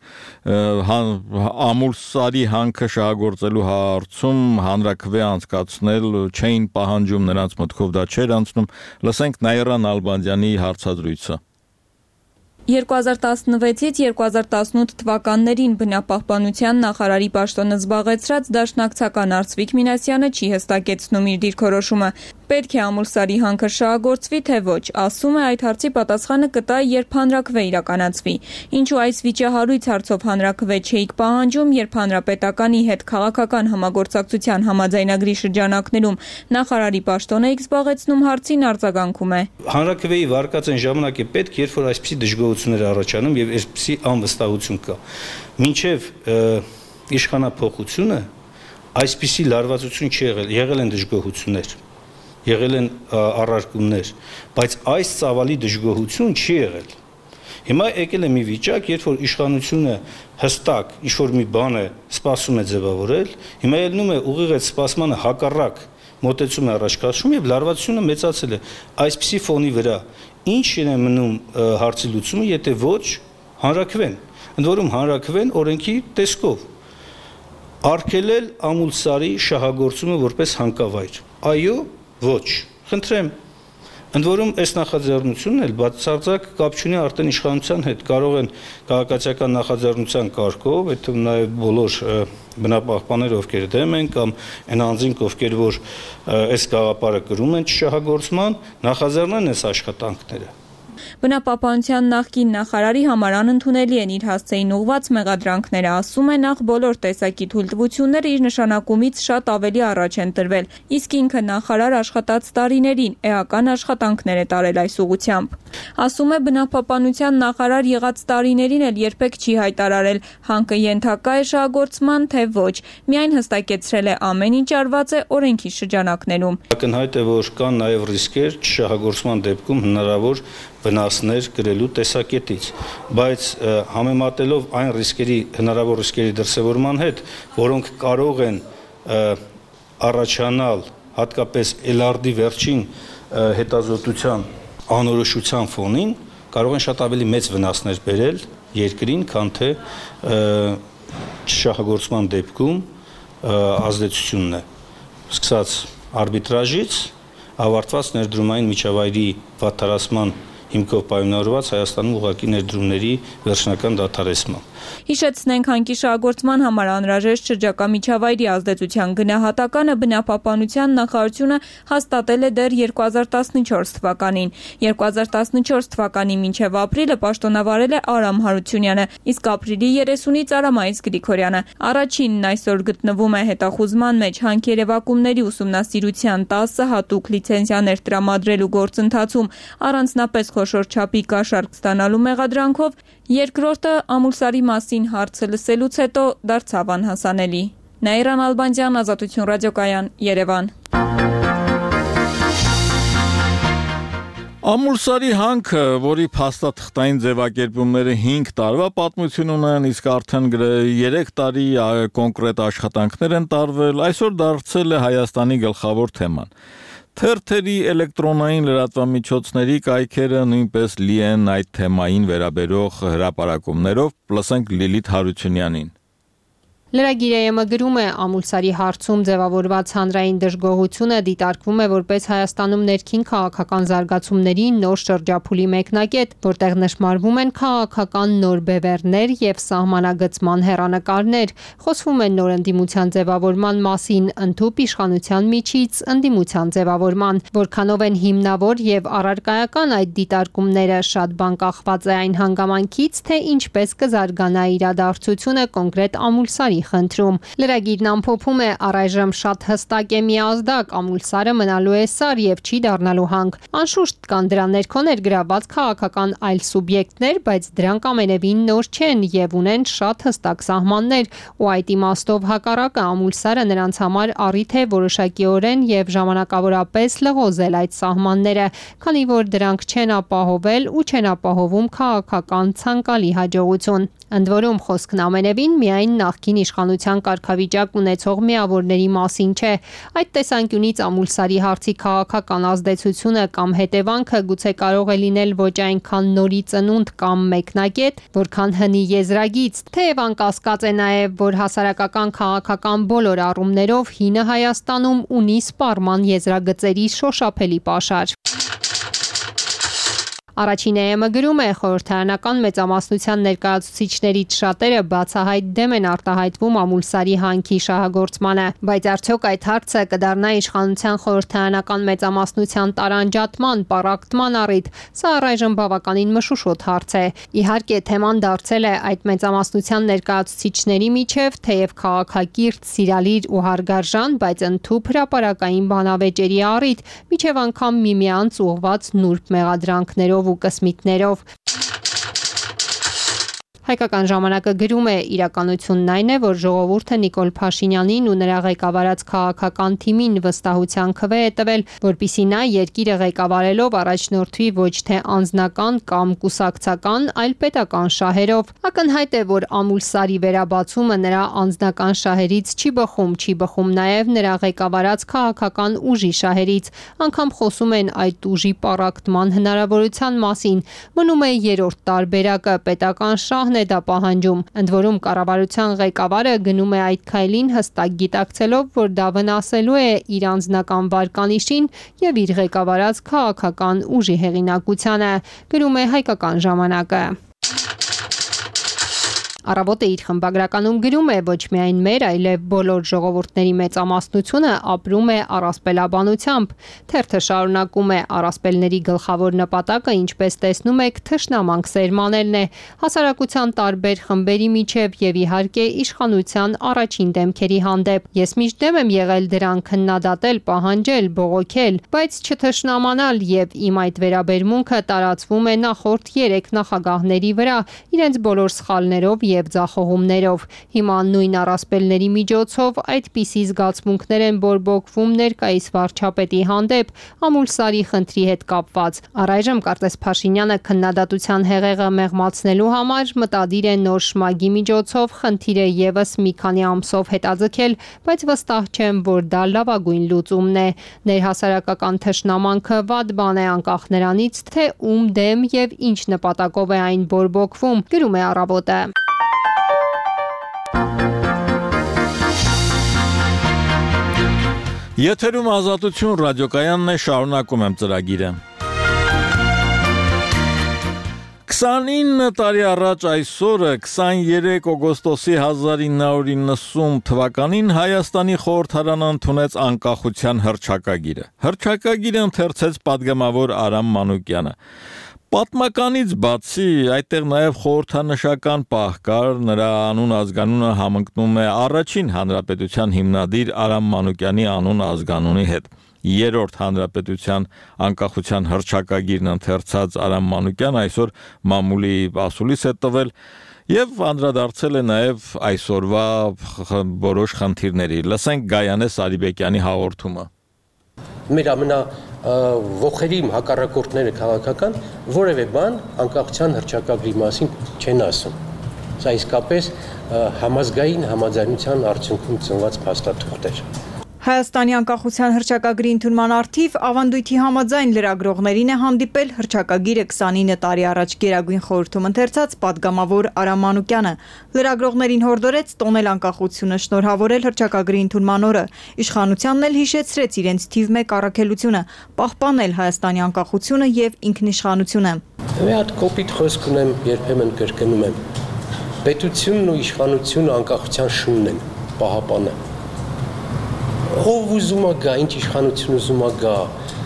A: ամուլսարի հանքը շահագործելու հարցում հանրաքվե անցկացնել չէին պահանջում, նրանց մտքով դա չէր անցնում։ Լսենք Նաիրա Նալբանդյանի հարցազրույցը։
B: երկու հազար տասնվեցից երկու հազար տասնութ թվականներին բնապահպանության նախարարի պաշտոնը զբաղեցրած դաշնակցական Արծվիկ Մինասյանը չի հստակեցնում իր դիրքորոշումը։ Պետք է ամուլսարի հանքը շահագործվի, թե ոչ, ասում է, այդ հարցի պատասխանը կտա, երբ հանրաքվե իրականացվի։ Ինչու այս վիճահարույց հարցով հանրաքվե չէիք պահանջում, երբ հանրապետականի հետ քաղաքական համագործակցության համաձայնագրի շրջանակներում նախարարի պաշտոն էիք զբաղեցնում, հարցին արձագանքում է։
R: Հանրաքվեի վարկածային ժամանակ է պետք, երբ որ այսպիսի դժգոհություններ առաջանում եւ այսպիսի անվստահություն կա։ Մինչեւ իշխանափոխությունը այսպիսի լարվածություն չի եղել, եղել են դժգոհություններ, եղել են առարկումներ, բայց այս ծավալի դժգոհություն չի եղել։ Հիմա եկել է մի վիճակ, երբ որ իշխանությունը հստակ ինչ-որ մի բան է սպասում է ձևավորել, հիմա ելնում է ուղիղ այդ սպասմանը հակառակ մոտեցում է առաջ քաշում եւ լարվածությունը մեծացել է։ Այսպիսի ֆոնի վրա ինչ է մնում հարցի լուծումը, եթե ոչ հանրաքվեն։ Ընդ որում հանրաքվեն օրենքի տեսքով արգելել ամուլսարի շահագործումը որպես հանքավայր։ Այո, ոչ։ Խնդրեմ, ընդ որում այս նախաձեռնությունն էլ բացարձակ կապ չունի արդեն իշխանության հետ, կարող են քաղաքացիական նախաձեռնության կարգով, այդ նաև բոլոր բնապահպաններ, ովքեր դեմ են կամ այն անձինք, ովքեր որ այս գաղափարը կրում են չշահագործման, նախաձեռնեն այս աշխատանքները։
B: Բնապահպանության նախկին նախարարի համար անընդունելի են իր հասցեին ուղված մեղադրանքները, ասում է, նախ բոլոր տեսակի թույլտվությունները իր նշանակումից շատ ավելի առաջ են տրվել, իսկ ինքը նախարար աշխատած տարիներին էական աշխատանքներ է տարել այս ուղղությամբ։ Ասում է, բնապահպանության նախարար եղած տարիներին էլ երբեք չի հայտարարել հանքը ենթակա է շահագործման, թե ոչ, միայն հստակեցրել է ամեն ինչ արված է օրենքի շրջանակներում։
R: Ակնհայտ է, որ կան նաև ռիսկեր չշահագործման դեպքում հնարավոր վնասներ կրելու տեսակետից, բայց համեմատելով այն ռիսկերի, հնարավոր ռիսկերի դրսևորման հետ, որոնք կարող են առաջանալ հատկապես էլարդի վերջին հետազոտության անորոշության ֆոնին, կարող են շատ ավելի մեծ վնասներ բերել երկրին, քան թե չշահագործման դեպքում ազդեցությունն է, սկսած արբիտրաժից, ավարտված ներդրումային միջավայրի վատթարացման հիմքով պայմանավորված Հայաստանում ուղղակի ներդրումների վերջնական դադարեցման։
S: Հիշեցնենք, հանքիշահագործման համար անհրաժեշտ շրջակա միջավայրի ազդեցության գնահատականը բնապահպանության նախարարությունը հաստատել է դեռ երկու հազար տասնչորս թվականին։ երկու հազար տասնչորս թվականի մինչև ապրիլը պաշտոնավարել է Արամ Հարությունյանը, իսկ ապրիլի երեսունից Արամայից Գրիգորյանը։ Առաջինն այսօր գտնվում է հետախուզման մեջ հանքերևակումների ուսումնասիրության տասը հատուկ լիցենզիաներ տրամադրելու գործընթացում առանձնապես խոշոր չափի կաշառք ստանալու մեղադրանքով, երկրորդը Ամուլսարի մասին հարցը լսելուց հետո դարձավ անհասանելի։ Նաիրան Ալբանդյան, Ազատություն ռադիոկայան, Երևան։
A: Ամուլսարի հանքը, որի փաստաթղթային ձևակերպումները հինգ տարվա պատմություն ունեն, իսկ արդեն երեք տարի կոնկրետ աշխատանքներ են տարվել, այսօր դարձել է Հայաստանի գլխավոր թեման։ Թերթերի էլեկտրոնային լրատվամիջոցների կայքերը նույնպես լի են այդ թեմային վերաբերող հրապարակումներով, լսենք Լիլիթ Հարությունյանին։
T: Լրագիրը գրում է Ամուլսարի հարցում ձևավորված հանրային դժգոհությունը դիտարկվում է որպես Հայաստանում ներքին քաղաքական զարգացումների նոր շրջափուլի մեկնակետ, որտեղ նշմարվում են քաղաքական նոր բևեռներ եւ սահմանագծման հեռանկարներ, խոսվում է նոր ընդդիմության ձևավորման մասին, ընդհուպ իշխանության միջից ընդդիմության ձևավորման, որքանով են հիմնավոր եւ առարկայական այդ դիտարկումները, շատ բան կախված է այն հանգամանքից, թե ինչպես կզարգանա իրադարձությունը կոնկրետ Ամուլսարի խնդրում։ Լրագիրն ամփոփում է առայժմ շատ հստակ է մի ազդակ, Ամուլսարը մնալու է սար եւ չի դառնալու հանք։ Անշուշտ կան դրա ներքո ներգրավված քաղաքական այլ սուբյեկտներ, բայց դրանք ամենևին նոր չեն եւ ունեն շատ հստակ սահմաններ, ու այդ իմաստով հակառակը Ամուլսարը նրանց համար առիթ է որոշակիորեն եւ ժամանակավորապես լղոզել այդ սահմանները, քանի որ դրանք չեն ապահովել ու չեն ապահովում քաղաքական ցանկալի հաջողություն։ Ընդ որում խոսքն ամենևին միայն նախկին իշխանության կարգավիճակ ունեցող միավորների մասին չէ։ Այդ տեսանկյունից Ամուլսարի հարցի քաղաքական ազդեցությունը կամ հետևանքը գուցե կարող է լինել ոչ այնքան նորի ծնունդ կամ մեկնակետ, որքան հնի եզրագից, թեև անկասկած է նաև, որ հասարակական քաղաքական բոլոր առումներով հինը Հայաստանում ունի սպառման եզրագծերի շոշափելի պաշար։ Առաջին էմը գրում է խորհրդարանական մեծամասնության ներկայացուցիչներից շատերը բացահայտ դեմ են արտահայտվում Ամուլսարի հանքի շահագործմանը, բայց արդյոք այդ հարցը կդառնա իշխանության խորհրդարանական մեծամասնության տարանջատման, պառակտման առիթ, սա առայժմ բավականին մշուշոտ հարց է։ Իհարկե թեման դարձել է այդ մեծամասնության ներկայացուցիչների միջև, թեև քաղաքակիրթ, սիրալիր ու հարգարժան, բայց ընդհուպ հրապարակային բանավեճերի առիթ, միջև անգամ միմյանց ուղղված նուրբ մեղադրանքներով ու կսմիկներով։ Հայկական ժամանակը գրում է իրականությունն այն է, որ ժողովուրդը Նիկոլ Փաշինյանին ու նրա ղեկավարած քաղաքական թիմին վստահության քվե է տվել, որպեսզի նա երկիրը ղեկավարելով առաջնորդվի ոչ թե անձնական կամ կուսակցական, այլ պետական շահերով։ Ակնհայտ է, որ Ամուլսարի վերաբացումը նրա անձնական շահերից չի բխում, չի բխում նաև նրա ղեկավարած քաղաքական ուժի շահերից, անգամ խոսում են այդ ուժի պառակտման հնարավորության մասին։ Մնում է երրորդ տարբերակը, պետական շահն է դա պահանջում։ Ընդ որում կառավարության ղեկավարը գնում է այդ քայլին հստակ գիտակցելով, որ դա վնասելու է իր անձնական վարկանիշին եւ իր ղեկավարած քաղաքական ուժի հեղինակությանը, գրում է Հայկական ժամանակը։ Առավոտը իր խմբագրականում գրում է, ոչ միայն մեր, այլև բոլոր ժողովուրդների մեծամասնությունը ապրում է առասպելաբանությամբ։ Թերթը շարունակում է, առասպելների գլխավոր նպատակը, ինչպես տեսնում եք, թշնամանք սերմանելն է, հասարակության տարբեր խմբերի միջև եւ իհարկե իշխանության առաջին դեմքերի հանդեպ։ Ես միշտ դեմ եմ եղել դրան քննադատել, պահանջել, բողոքել, բայց չթշնամանալ եւ իմ այդ վերաբերմունքը տարածվում է նախորդ երեք նախագահների վրա, իրենց բոլոր սխալներով եւ ձախողումներով։ Հիմա նույն առասպելների միջոցով այդպիսի զգացմունքներ են բորբոքվում ներկայիս վարչապետի հանդեպ Ամուլսարի խնդրի հետ կապված։ Առայժմ կարծես Փաշինյանը քննադատության հեղեղը մեղմացնելու համար մտադիր է նոր շմագի միջոցով խնդիրը եւս մի քանի ամսով հետաձգել, բայց վստահ չեմ, որ դա լավագույն լուծումն է։ Ներհասարակական թշնամանքը վատ բան է անկախ նրանից, թե ում դեմ եւ ինչ նպատակով է այն բորբոքվում, գրում է Առավոտը։
A: Եթերում Ազատություն ռադիոկայանն է, շարունակում եմ ծրագիրը։ քսանինը տարի առաջ այսօրը քսաներեք օգոստոսի հազար ինը հարյուր իննսուն թվականին Հայաստանի խորհրդարանը ընդունեց անկախության հռչակագիրը։ Հռչակագիրը ընթերցեց պատգամավոր Արամ Մանուկյանը։ Պատմականից բացի այդտեղ նաև խորհրդանշական պահ կար, նրա անուն ազգանունը համընկնում է առաջին հանրապետության հիմնադիր Արամ Մանուկյանի անուն ազգանունի հետ։ Երրորդ հանրապետության անկախության հռչակագիրն ընթերցած Արամ Մանուկյան այսօր մամուլի ասուլիս է տվել եւ անդրադարձել է նաեւ այսօրվա որոշ խնդիրների։ Լսենք Գայանե Սարիբեկյանի հաղորդումը։
U: Մեր ամենա ողերի հակառակորդները քաղաքական որևէ բան անկախության հռչակագրի մասին չեն ասում։ Սա իսկապես համազգային համաձայնության արդյունքում ծնված փաստաթուղթ էր։
N: Հայաստանի անկախության հռչակագրի ընդունման առթիվ ավանդույթի համաձայն լրագրողներին է հանդիպել հռչակագիրը քսանինը տարի առաջ Գերագույն խորհրդում ընթերցած պատգամավոր Արամ Մանուկյանը։ Լրագրողներին հորդորեց տոնել անկախությունը, շնորհավորել հռչակագրի ընդունման օրը։ Իշխանությանն էլ հիշեցրեց իրենց թիվ մեկ առաքելությունը՝ պահպանել Հայաստանի անկախությունը եւ ինքնիշխանությունը։
U: Մի հատ կոպիտ խոսք ունեմ, երբեմն կրկնում եմ. պետությունն ու իշխանությունը անկախության շունն են, պահապանը։ Ով ուզում է գա, ինչ իշխանություն ուզում է գա,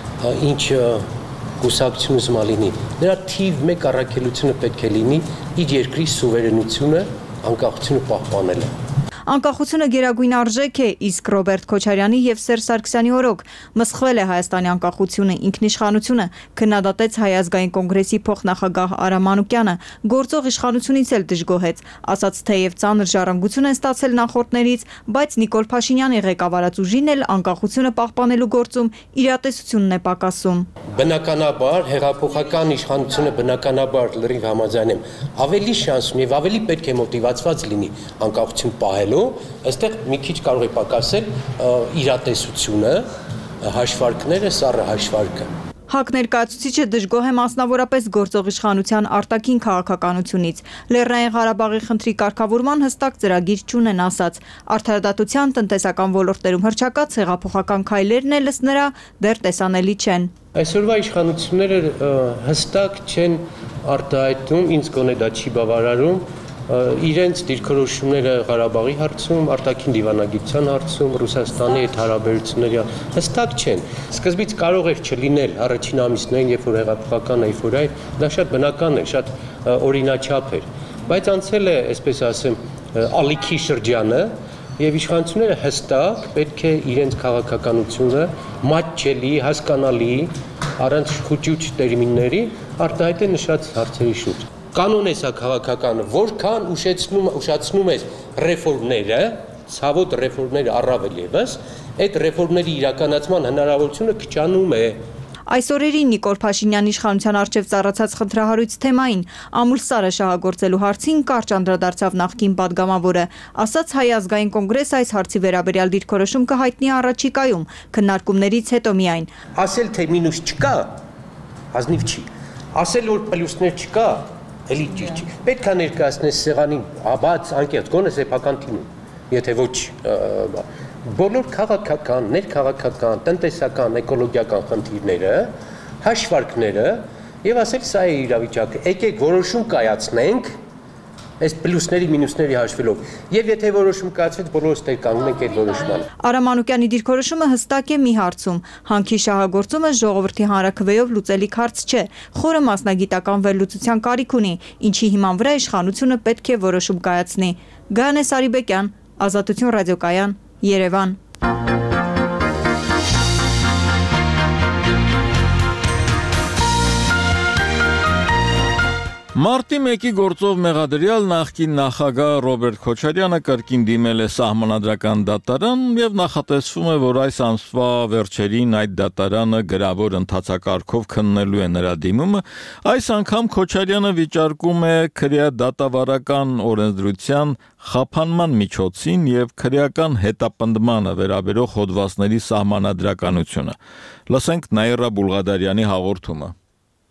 U: ինչ կուսակցություն ուզում է լինի, նրա թիվ մեկ առաքելությունը պետք է լինի իր երկրի սուվերենությունը, անկախությունը պահպանելը։
N: Անկախությունը գերագույն արժեք է, իսկ Ռոբերտ Քոչարյանի եւ Սերժ Սարգսյանի օրոք մսխվել է Հայաստանի անկախությունը, ինքնիշխանությունը, քննադատեց Հայ ազգային կոնգրեսի փոխնախագահ Արամ Մանուկյանը, գործող իշխանությունից էլ դժգոհեց, ասաց թեև ծանր ժառանգություն են ստացել նախորդներից, բայց Նիկոլ Փաշինյանի ղեկավարած ուժին էլ անկախությունը պահպանելու գործում իրատեսությունն է պակասում։
U: Բնականաբար հեղափոխական իշխանությունը բնականաբար լրիվ համաձայն եմ, ավելի շանս ունի եւ ավելի պետք է մոտիվացված լինի անկախություն պահելու, այստեղ մի քիչ կարող է պակասել իրատեսությունը, հաշվարկները, սառը հաշվարկը։
N: ՀԱԿ ներկայացուցիչը դժգոհ է մասնավորապես գործող իշխանության արտաքին քաղաքականությունից։ Լեռնային Ղարաբաղի խնդրի կարգավորման հստակ ծրագիր չունեն, ասաց։ Արդարադատության, տնտեսական ոլորտներում հռչակած հեղափոխական քայլերն էլ ըստ նրա դեռ տեսանելի չեն։
U: Այսօրվա իշխանությունները հստակ չեն արտահայտում, ինձ գոնե դա չի բավարարում, իրենց դիրքորոշումները Ղարաբաղի հարցում, արտաքին դիվանագիտության հարցում, Ռուսաստանի հետ հարաբերությունների հստակ չեն։ Սկզբից կարող էր չլինել առաջին ամիսներին, երբ որ հեղափոխական էյֆորիա, դա շատ բնական է, շատ օրինաչափ էր, բայց անցել է, այսպես ասեմ, ալիքի շրջանը, եւ իշխանությունները հստակ պետք է իրենց քաղաքականությունը մատչելի, հասկանալի, առանց խուճուճ տերմինների արտահայտեն նշած հարցերի շուրջ։ Կանոն է սա քաղաքականը, որքան ուշացնում ուշացնում է ռեֆորմները, ցավոտ ռեֆորմները առավել եւս, այդ ռեֆորմների իրականացման հնարավորությունը քչանում է։
N: Այս օրերին Նիկոլ Փաշինյանի իշխանության առջև ծառացած խնդրահարույց թեմային ամուլսարը շահագործելու հարցին կարճ անդրադարձավ նախկին պատգամավորը, ասաց Հայ ազգային կոնգրես այս հարցի վերաբերյալ դիրքորոշում կհայտնի առաջիկայում, քննարկումներից հետո միայն։
U: Ասել թե մինուս չկա, ազնիվ չի։ Ասել որ պլյուսներ չկա, էլի ճիշտ չի։ Պետք է ներկայացնել սեղանին, բաց, անկեղծ, գոնե սեփական թիմում, եթե ոչ բոլոր քաղաքական, ներքաղաքական, տնտեսական, էկոլոգիական խնդիրները, հաշվարկները եւ ասել սա է իրավիճակը։ Եկեք որոշում կայացնենք այս պլյուսների մինուսների հաշվելով եւ եթե որոշում կայացվեց բոլորս տեր կանգնում ենք այդ որոշմանը։
N: Արամ Մանուկյանի դիրքորոշումը հստակ է մի հարցում. հանքի շահագործումը ժողովրդի հանրաքվեով լուծելիք հարց չէ, խորը մասնագիտական վերլուծության կարիք ունի, ինչի հիման վրա իշխանությունը պետք է որոշում կայացնի։ Գայանե Սարիբեկյան, Ազատություն ռադիոկայան, Երևան։
A: Մարտի մեկի գործով մեղադրյալ նախկին նախագահ Ռոբերտ Քոչարյանը կրկին դիմել է սահմանադրական դատարան եւ նախատեսվում է, որ այս ամսվա վերջերին այդ դատարանը գրավոր ընթացակարգով քննելու է նրա դիմումը։ Այս անգամ Քոչարյանը վիճարկում է քրեադատավարական օրենսդրության խափանման միջոցին եւ քրեական հետապնդմանը վերաբերող հոդվածների սահմանադրականությունը։ Լսենք Նաիրա Բուլղադարյանի հաղորդումը։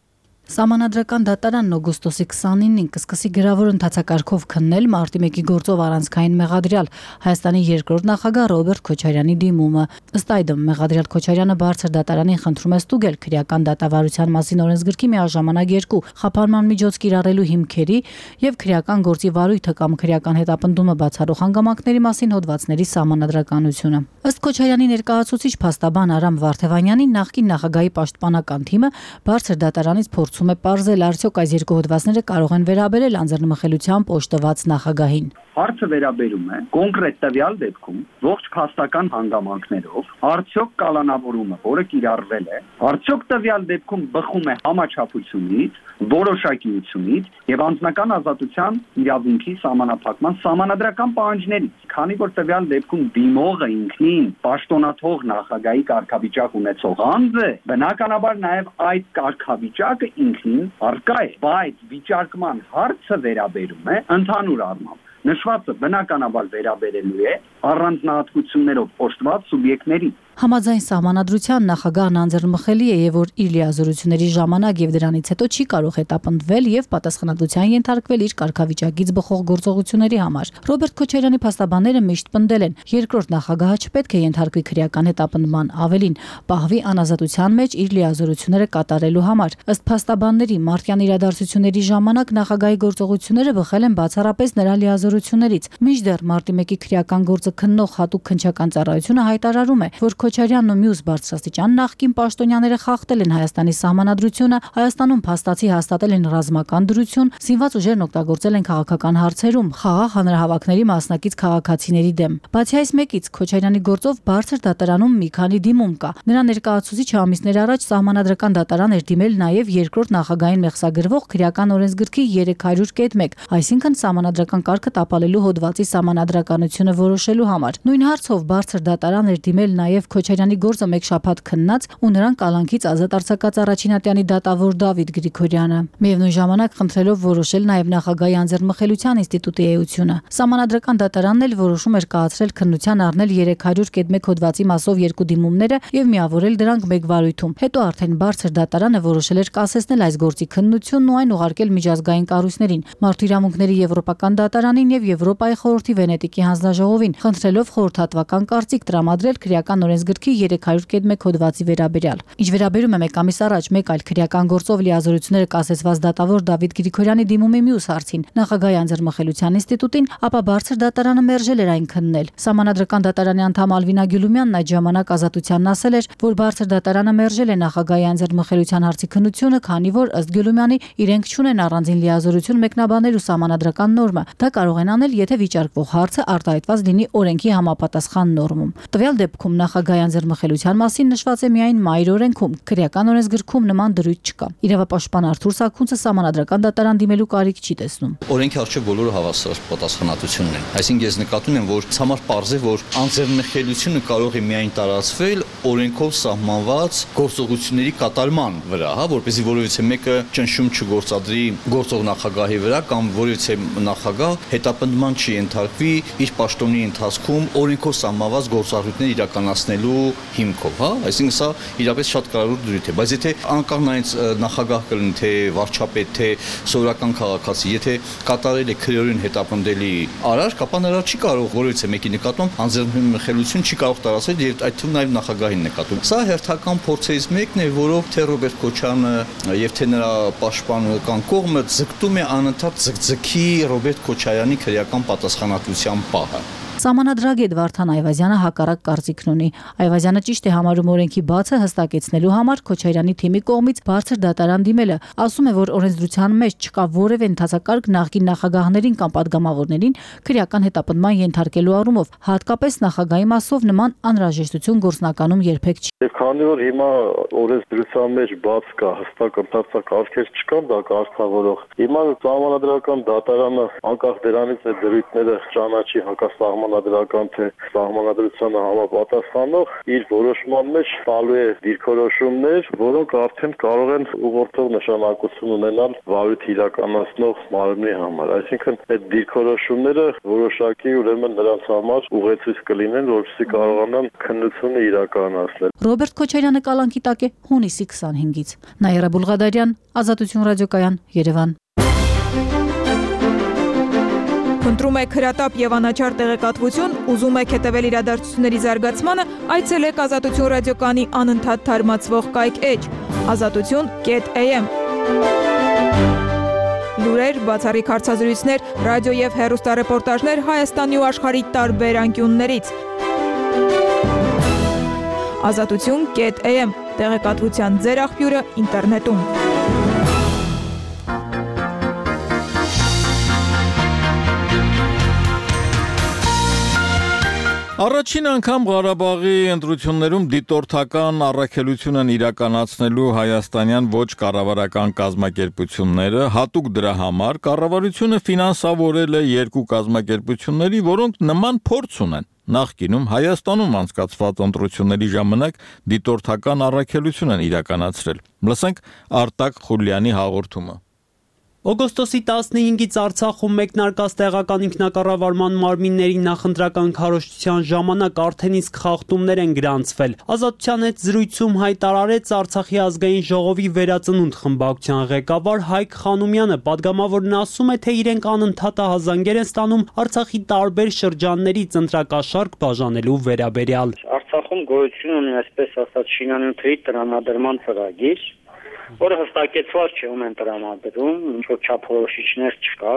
D: Սահմանադրական դատարանն օգոստոսի քսանինին կսկսի գրավոր ընթացակարգով քննել մարտի մեկի գործով առանցքային մեղադրյալ Հայաստանի երկրորդ նախագահ Ռոբերտ Քոչարյանի դիմումը։ Ըստ այդմ մեղադրյալ Քոչարյանը բարձր դատարանին խնդրում է ստուգել քրեական դատավարության մասին օրենսգրքի միաժամանակ երկու խափանման միջոց կիրառելու հիմքերի եւ քրեական գործի վարույթը կամ քրեական հետապնդումը բացառող հանգամանքների մասին հոդվածների սահմանադրականությունը։ Ըստ Քոչարյանի ներկայացուցիչ փաստաբան Արամ Վարդևանյանի նախկին նախագահի պաշտպանական թիմը բարձր դատարանից փորձում է պարզել արդյոք այս երկու հոդվածները կարող են վերաբերել անձեռնմխելությամբ օժտված նախագահին։
V: Հարցը վերաբերում է կոնկրետ տվյալ դեպքում ողջ փաստական հանգամանքներով արդյոք կալանավորումը, որը կիրառվել է, արդյոք տվյալ դեպքում բխում է համաչափությունից, որոշակիությունից եւ անձնական ազատության իրավունքի սահմանափակման սահմանադրական պահանջներից, քանի որ տվյալ դեպքում դիմողը ինքնին պաշտոնաթող նախագահի կարգավիճակ ունեցող անձ է, բնականաբար նաեւ այդ կարգավիճակը ինքնին առկա է, բայց վիճարկման հարցը վերաբերում է ընդհանուր առմամբ նշվածը բնականաբար վերաբերելու է առանձնահատկություններով օժտված սուբյեկտների։
D: Համաձայն սահմանադրության նախագահն անձեռնմխելի է եւ որ իր լիազորությունների ժամանակ եւ դրանից հետո չի կարող հետապնդվել եւ պատասխանատվության ենթարկվել իր կարգավիճակից բխող գործողությունների համար։ Ռոբերտ Քոչարյանի փաստաբանները միշտ պնդել են, երկրորդ նախագահը չպետք է ենթարկվի քրեական հետապնդման, ավելին պահվի անազատության մեջ իր լիազորությունները կատարելու համար։ Ըստ փաստաբանների մարտյան իրադարձությունների ժամանակ նախագահի գործողությունները բխել են բացառապես նրա լիազորություններից։ Մինչդեռ մարտի մեկի քրեական գործը քննող հատուկ քննչական ծառայությունը հայտարարում է, որ Քոչարյանն ու մյուս բարձրաստիճան նախկին պաշտոնյաները խախտել են Հայաստանի սահմանադրությունը, Հայաստանում փաստացի հաստատել են ռազմական դրություն, զինված ուժերն օգտագործել են քաղաքական հարցերում, խաղաղ հանրահավաքների մասնակից քաղաքացիների դեմ։ Բացի այս մեկից, Քոչարյանի գործով բարձր դատարանում մի քանի դիմում կա։ Նրա ներկայացուցիչը ամիսներ առաջ սահմանադրական դատարան էր դիմել նաև երկրորդ նախագահային մեղսագրվող քրեական օրենսգրքի երեք հարյուր կետ մեկ, այսինքն սահմանադրական կարգը տապալելու հոդվածի սահմանադրականությունը որոշելու համար։ Նույն հարցով բարձր դատարան էր դիմել նաև Քոչարյանի գործը մեկ շաբաթ քննած ու նրան կալանքից ազատ արձակած առաջինատյանի դատավոր Դավիթ Գրիգորյանը, միևնույն ժամանակ խնդրելով որոշել նաև նախագահի անձեռնմխելիության ինստիտուտի էությունը։ Սահմանադրական դատարանն էլ որոշում էր կայացրել քննության առնել երեք հարյուր կետ մեկ հոդվածի մասով երկու դիմումները եւ միավորել դրանք մեկ վարույթում։ Հետո արդեն բարձր դատարանը որոշել էր կասեցնել այս գործի քննությունն ու այն ուղարկել միջազգային կառույցներին, Մարդու իրավունքների եվրոպական դատարանին եւ Եվրոպայի խորհրդի Վենետիկի հանձնաժողովին, խնդրելով խորհրդատվական կարծիք տրամադրել քրեական օրենսգրքի երեք հարյուր կետ մեկ հոդվածի վերաբերյալ։ Ինչ վերաբերում է մեկ ամիս առաջ մեկ այլ քրեական գործով լիազորությունները կասեցված դատավոր Դավիթ Գրիգորյանի դիմումի մյուս հարցին, նախագահի անձեռնմխելիության ինստիտուտին, ապա բարձր դատարանը մերժել էր այն քննել։ Սահմանադրական դատարանի անդամ Ալվինա Գյուլումյանն այդ ժամանակ ազատությանն ասել էր, որ բարձր դատարանը մերժել է նախագահի անձեռնմխելիության հարցի քննությունը, քանի որ ըստ Գյուլումյանի իրենք չունեն առանձին լիազորություն մեկնաբանելու սահմանադրական նորմը։ Դա կարող են անել, եթե վիճարկվող հարցը արտահայտված լինի օրենքի համապատասխան նորմում։ Տվյալ դեպքում նախագահի անձեռնմխելիության մասին նշված է միայն մայր օրենքում, քրեական օրենսգրքում նման դրույթ չկա։ Իրավապաշտպան Արթուր Սաքունցը սահմանադրական դատարան դիմելու կարիք չի տեսնում։
W: Օրենքի առջև բոլորը հավասար պատասխանատվությունն են։ Այսինքն ես նկատում եմ, որ ցամար պարզ է, որ անձեռնմխելիությունը կարող է միայն տարածվել օրենքով սահմանված գործողությունների կատարման վրա, հա, որպեսզի որևիցե մեկը ճնշում չգործադրի գործող նախագահի վրա կամ որևիցե նախագահ հետապնդման չի ենթարկվի իր պաշտոնի ընթացքում օրենքով սահմանված գործառույթներ իրականացնելու հիմքով, հա, այսինքն սա իրապես շատ կարևոր դրույթ է, բայց եթե անկախ նայած նախագահ կլինի, թե վարչապետ, թե սովորական քաղաքացի, եթե կատարել է քրեորեն հետապնդելի արարք, ապա նրա չի կարող որևիցե մեկի նկատմամբ անձեռնմխելիություն չի կարող տարածել եւ այդ թվում նաեւ նախագահին նկատում։ Սա հերթական փորձերից մեկն է, որով թե Ռոբերտ Քոչարյանը եւ թե նրա պաշտպանական կողմը ձգտում է անընդհատ ձգձգի Ռոբերտ Քոչարյանի քրեական պատասխանատվության պահը։
D: Սահմանադրագետ Վարդան Այվազյանը հակառակ կարծիքն ունի։ Այվազյանը ճիշտ է համարում օրենքի բացը հստակեցնելու համար Քոչարյանի թիմի կողմից բարձր դատարան դիմելը, ասում է, որ օրենսդրության մեջ չկա որևէ ընդհանրակարգ նախկին նախագահներին կամ падգամավորներին քրեական հետապնդման ենթարկելու առումով, հատկապես նախագահի մասով նման անհրաժեշտություն գործնականում երբեք չի։
X: Եվ քանի որ հիմա օրենսդրության մեջ բաց կա, հստակ ընդհանրակարգեր չկան, դա կարգավորող։ Հիմա սահմանադրական դատարանը անկախ դրանից այդ դրույթները ճանաչի հակասահման սահմանադրական թե սահմանադրությանը համապատասխանող իր որոշման մեջ տալու է դիրքորոշումներ, որոնք արդեն կարող են ուղղորդող նշանակություն ունենալ վարույթ իրականացնող մարմնի համար։ Այսինքն այդ դիրքորոշումները որոշակի ուրեմն նրանց համար ուղեցույց կլինեն, որպեսզի կարողանան քննությունը իրականացնել։
D: Ռոբերտ Քոչարյանը կալանքի տակ է հունիսի քսանհինգից։ Նաիրա Բուլղադարյան, Ազատություն ռադիոկայան, Երևան։
F: Ընտրում եք հրատապ եւ անաչառ տեղեկատվություն, ուզում եք հետևել իրադարձությունների զարգացմանը, այցելեք Ազատություն ռադիոկայանի անընդհատ թարմացվող կայք էջ ազատություն կետ էյ էմ։ Լուրեր, բացառիկ հարցազրույցներ, ռադիո եւ հեռուստառեպորտաժներ Հայաստանի ու աշխարհի տարբեր անկյուններից։ Ազատություն կետ էյ էմ տեղեկատվության ձեր աղբյուրը ինտերնետում։
A: Առաջին անգամ Ղարաբաղի ընտրություններում դիտորդական առաքելություն են իրականացնելու հայաստանյան ոչ կառավարական կազմակերպությունները, հատուկ դրա համար կառավարությունը ֆինանսավորել է երկու կազմակերպությունների, որոնք նման փորձ ունեն։ Նախկինում Հայաստանում անցկացված ընտրությունների ժամանակ դիտորդական առաքելություն են իրականացրել։ Լսենք Արտակ Խուլյանի հաղորդումը։
G: Օգոստոսի տասնհինգից Արցախում մեկնարկած տեղական ինքնակառավարման մարմինների նախընտրական քարոզչության ժամանակ արդեն իսկ խախտումներ են գրանցվել։ Ազատության հետ զրույցում հայտարարեց Արցախի ազգային ժողովի վերածնունդ խմբակցության ղեկավար Հայկ Խանոմյանը, պատգամավորն ասում է, թե իրենք անընդհատ հազանգեր են ստանում Արցախի տարբեր շրջաններից ընտրակաշարք բաժանելու վերաբերյալ։
J: Արցախում գոյություն ունի, այսպես ասած, շինանյութերի տրամադրման ծրագիր, որը հստակեցված չէ ում են տրամադրում, ինչ-որ չափորոշիչներ չկա,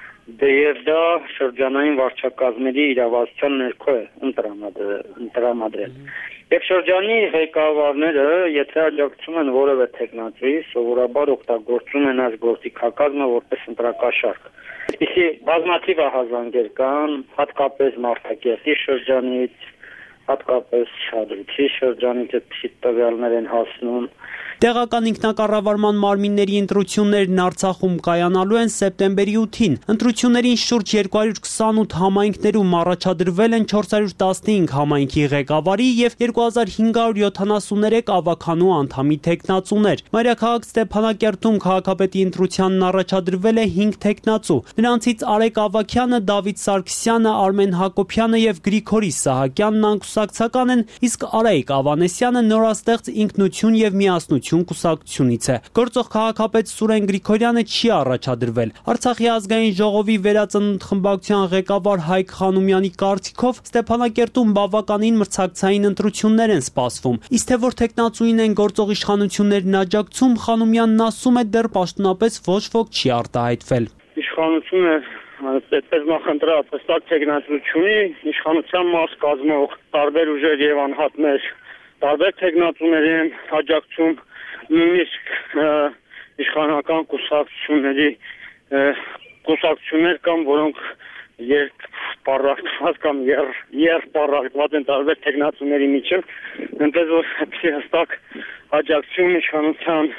J: դեև դա շրջանային վարչակազմերի իրավասության ներքո է ում տրամադրել։ Եվ շրջանի ղեկավարները, եթե աջակցում են որևէ տեխնացուի, սովորաբար օգտագործում են այս գործիքակազմը որպես ընտրակաշարք։ Այսպիսի բազմաթիվ ահազանգեր կան, հատկապես Մարտակերտի շրջանից, հատկապես Շադրիցի շրջանից այդպիսի տվյալներ են հասնում։
G: Տեղական ինքնակառավարման մարմինների ընտրություններն Արցախում կայանալու են սեպտեմբերի ութին։ Ընտրություններին շուրջ երկու հարյուր քսանութ համայնքներում առաջադրվել են չորս հարյուր տասնհինգ համայնքի ղեկավարի եւ երկու հազար հինգ հարյուր յոթանասուններեք ավականու անդամի թեկնածուներ։ Մայրաքաղաք Ստեփանակերտում քաղաքապետի ընտրությանն առաջադրվել է հինգ թեկնածու։ Նրանցից Արեգ Ավագյանը, Դավիթ Սարգսյանը, Արմեն Հակոբյանը եւ Գրիգորի Սահակյանն անկուսակցական են, իսկ Արայիկ Ավանեսյանը նորաստեղծ ինքնություն եւ միասնություն կուսակցությունից է։ Գործող քաղաքապետ Սուրեն Գրիգորյանը չի առաջադրվել։ Արցախի ազգային ժողովի վերածնունդ խմբակցության ղեկավար Հայկ Խանոմյանի կարծիքով Ստեփանակերտում բավականին մրցակցային ընտրություններ են սպասվում։ Իսկ թե որ տեխնացուին են գործող իշխանություններն աջակցում, Խանոմյանն ասում է, դեռ պաշտոնապես ոչ ոք չի արտահայտվել։
J: Իշխանությունը այդպես նախընտրած հստակ տեխնացությունի իշխանության մաս կազմող տարբեր ուժեր եւ անհատներ տարբեր տեխնացուների են աջակցում, նույնիսկ իշխանական կուսակցությունների կուսակցություններ կան, որոնք երկպառակտված կամ երկպառակտված են տարբեր տեխնացուների միջև, այնպես որ այդպիսի հստակ աջակցություն իշխանության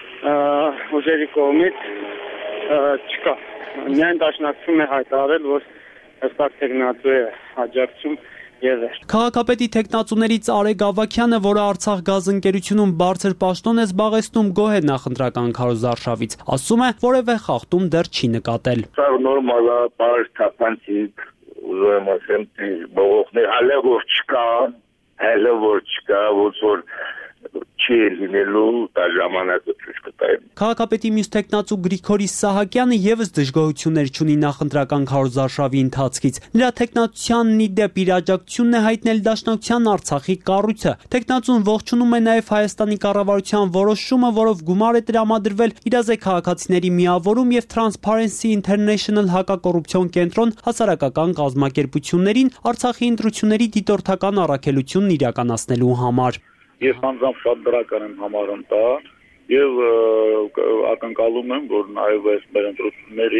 J: ուժերի կողմից չկա։ Միայն դաշնակցում է հայտարարել, որ հստակ տեխնացու է աջակցում Եվեր։
G: Քաղաքապետի տեխնացուներից Արեգ Ավագյանը, որը Արցախ գազ ընկերությունում բարձր պաշտոն է զբաղեցնում, գոհ է նախընտրական քարոզարշավից։ Ասում է, որևէ խախտում դեռ չի նկատել։
K: Սա նորմալ է, բարթափանցիկ, ուզում եմ ասեմ, բողոքներ հələ որ չկա, հələ որ չկա, ոչ որ չի լինելու դա ժամանակը ցույց կտա։
G: Քաղաքապետի մյուս տեխնացու Գրիգորի Սահակյանը եւս դժգոհություններ չունի նախընտրական քարոզարշավի ընթացքից։ Նրա տեխնացությանն ի դեպ իր աջակցությունն է հայտնել Դաշնակցության Արցախի կառույցը։ Տեխնացուն ողջունում է նաեւ Հայաստանի կառավարության որոշումը, որով գումար է տրամադրվել իրազեկ քաղաքացիների միավորում եւ Transparency International հակակոռուպցիոն կենտրոն հասարակական կազմակերպություններին Արցախի ընտրությունների դիտորդական առաքելությունն իրականացնելու համար։
K: Ես անձամբ շատ դրական եմ համարում դա եւ ակնկալում եմ, որ նաեւ այս մեր ընտրությունների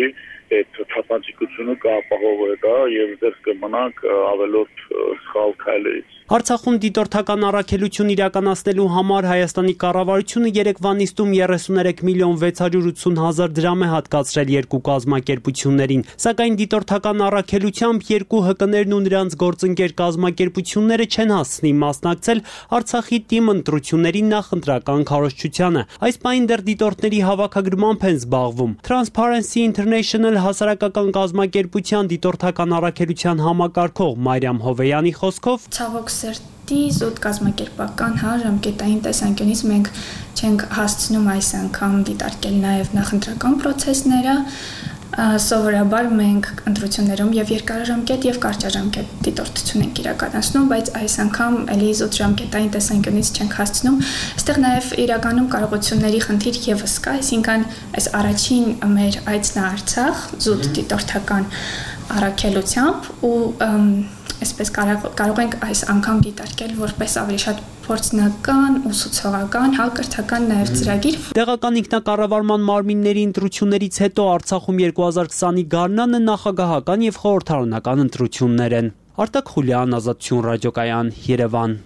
X: այդ թափանցիկությունը կապահովի դա եւ դեռ կմնանք ավելորդ սխալ քայլերից։
G: Արցախում դիտորդական առաքելություն իրականացնելու համար Հայաստանի կառավարությունը երեկվա նիստում երեսուներեք միլիոն վեց հարյուր ութսուն հազար դրամ է հատկացրել երկու կազմակերպություններին, սակայն դիտորդական առաքելությամբ երկու ՀԿ-ներն ու նրանց գործընկեր կազմակերպությունները չեն հասցնի մասնակցել Արցախի թիմ ընտրությունների նախընտրական քարոզչությանը։ Այս պահին դեռ դիտորդների հավաքագրմամբ են զբաղվում։ Transparency International հասարակական կազմակերպության դիտորդական առաքելության համակարգող Մարիամ Հովեյանի խոսքով
C: ցավոք սրտի զուտ կազմակերպական հա ժամկետային տեսանկյունից մենք չենք հասցնում այս անգամ դիտարկել նաև նախընտրական process-ները, սովորաբար մենք ընտրություններում եւ երկարաժամկետ եւ կարճաժամկետ դիտորդություն ենք իրականացնում, բայց այս անգամ էլի զուտ ժամկետային տեսանկյունից չենք հասցնում։ Այստեղ նաև իրականում կարողությունների խնդիր եւս կա, այսինքն այս առաջին մեր այցն Արցախ զուտ դիտորդական առաքելությամբ ու այսպես կարող ենք այս անգամ դիտարկել որպես ավելի շատ փորձնական, ուսուցողական, հա կրթական նաև ծրագիր։
G: Տեղական ինքնակառավարման մարմինների ընտրություններից հետո Արցախում երկու հազար քսանի գարնանը նախագահական եւ խորհրդարանական ընտրություններ են։ Արտակ Խուլյան, Ազատություն ռադիոկայան, Երևան։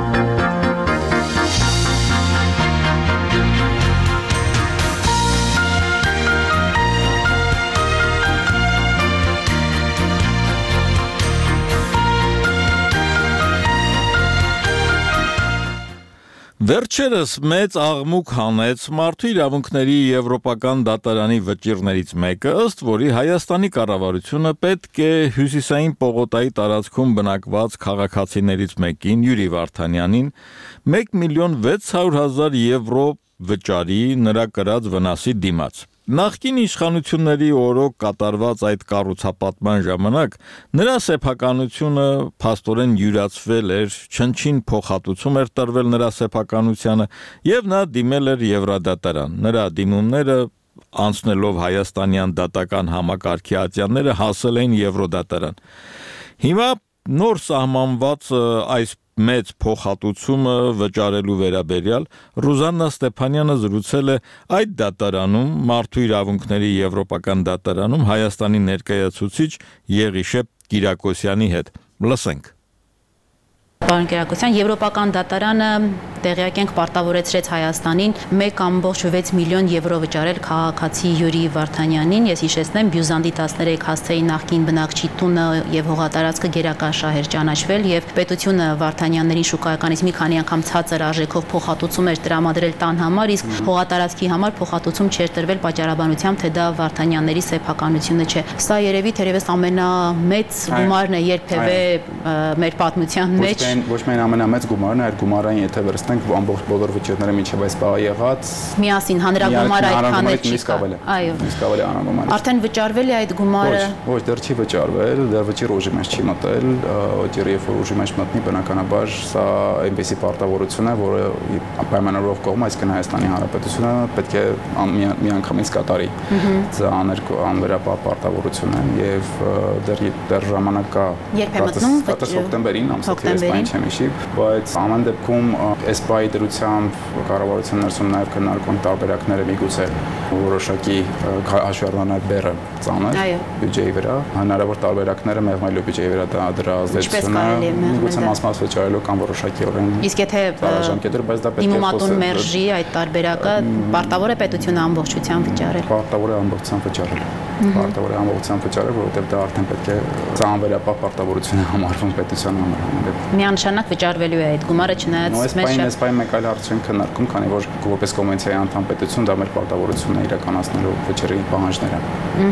A: Վերջերս մեծ աղմուկ հանեց մարդու իրավունքների եվրոպական դատարանի վճիռներից մեկը, ըստ որի Հայաստանի կառավարությունը պետք է հյուսիսային պողոտայի տարածքում բնակված քաղաքացիներից մեկին Յուրի Վարդանյանին մեկ միլիոն վեց հարյուր հազար եվրո վճարի նրա կրած վնասի դիմաց։ Նախկին իշխանությունների օրոք կատարված այդ կառուցապատման ժամանակ նրա սեփականությունը փաստորեն յուրացվել էր, չնչին փոխհատուցում էր տրվել նրա սեփականությանը եւ նա դիմել էր Եվրադատարան։ Նրա դիմումները անցնելով հայաստանյան դատական համակարգի ատյանները հասել էին Եվրոդատարան։ Հիմա նոր սահմանված այս մեծ փոխհատուցումը վճարելու վերաբերյալ Ռուզաննա Ստեփանյանը զրուցել է այդ դատարանում մարդու իրավունքների եվրոպական դատարանում Հայաստանի ներկայացուցիչ Եղիշեփ Կիրակոսյանի հետ։ Լսենք։
E: Պարոն Կիրակոսյան, Եվրոպական դատարանը տեղյակ ենք պարտավորեցրեց Հայաստանին մեկ կόμկոմ վեց միլիոն եվրո վճարել քաղաքացի Յուրի Վարդանյանին։ Ես հիշեցնեմ, Բյուզանդի տասներեք հասցեի նախկին բնակչի տունը եւ հողատարածքը գերակաշահ էր ճանաչվել եւ պետությունը Վարդանյանների շուկայականից մի քանի անգամ ցածր արժեքով փոխհատուցում էր տրամադրել տան համար, իսկ հողատարածքի համար փոխհատուցում չէր տրվել պատճառաբանությամբ, թե դա Վարդանյանների սեփականությունը չէ։ Սա երևի թերևս ամենամեծ գումարն է երբևէ մեր պատմության մեջ։
H: Ոչ միայն ամենամեծ գումարն է, այլ գումարային եթե վերցնենք ամբողջ բոլոր վճիռները մինչև այս պահ եղած
E: միասին հանրագումար այդքան էլ չի։
H: Այո, իսկ ավելի անհանգոմար։
E: Արդեն վճարվել է այդ գումարը։
H: Ոչ, դեռ չի վճարվել, դեռ վճիռ ուժի մեջ չի մտել, վճիռը երբ որ ուժի մեջ մտնի, բնականաբար սա այնպեսի պարտավորություն է, որը պայմանավորող կողմը, այսինքն Հայաստանի Հանրապետությունը պետք է միանգամից կատարի։ Դա անվերապահ պարտավորություն է եւ դեռ դեռ ժամանակ կա։
E: Երբ է մտնում
H: հոկտեմբերին, ամսաթիվը չեմ հիշի, բայց ամեն դեպքում այս պահի դրությամբ կառավարության ներսում նաև քննարկում տարբերակները միգուցե որոշակի հաշվառանալ բեռը ծանր բյուջեի վրա, հնարավոր տարբերակները մեղմելու բյուջեի վրա դրա ազդեցությունը միգուցե մաս-մաս վճարելու կամ որոշակիորեն
E: իսկ եթե դիմումատուն մերժի այդ տարբերակը պարտավոր է պետությունը ամբողջությամբ վճարել։
H: Պարտավոր է ամբողջությամբ վճարել։ Պարտավոր է ամբողջությամբ վճարել, որովհետև դա արդեն պետք է անվերապահ պարտավորություն է համարվում պետության համար։
E: Միանշանակ վճարվելու է այդ գումարը, չնայած
H: մեզ շատ այս պահին մեկ այլ հարց չենք քննարկում, քանի որ որպես կոնվենցիայի անդամ պետություն դա մեր պարտավորությունն է իրականացնելու վճռի պահանջները։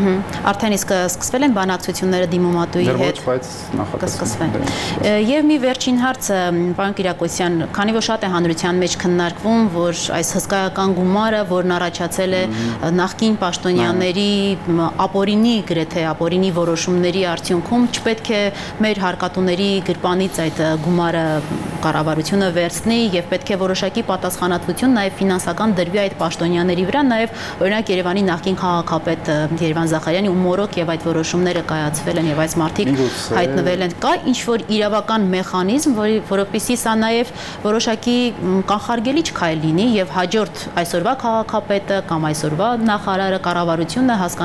E: Արդեն իսկ սկսվել են բանակցությունները դիմումատուի հետ։
H: Ոչ, բայց
E: նախատեսվում է։ Եվ մի վերջին հարցը, պարոն Կիրակոսյան, քանի որ շատ է հանրության մեջ քննարկվում, որ այս հսկայական գումարը, որն առաջացել է նախկին պաշտոնյաների ապօրինի գրեթե ապօրինի որոշումների արդյունքում, չպետք է մեր հարկատուների գրպանից այդ գումարը կառավարությունը վերցնի եւ պետք է որոշակի պատասխանատվություն նաեւ ֆինանսական դրվի այդ պաշտոնյաների վրա, նաեւ օրինակ Երևանի նախկին քաղաքապետ Երևան Զախարյանի ու մորոք եւ այդ որոշումները կայացվել են եւ այս մարդիկ հայտնվել են։ Կա ինչ որ իրավական մեխանիզմ, որի որովհետեւ սա նաեւ որոշակի կանխարգելիչ քայլ լինի եւ հաջորդ այսօրվա քաղաքապետը կամ այսօրվա նախարարը կառավարությունը հասկանան, որ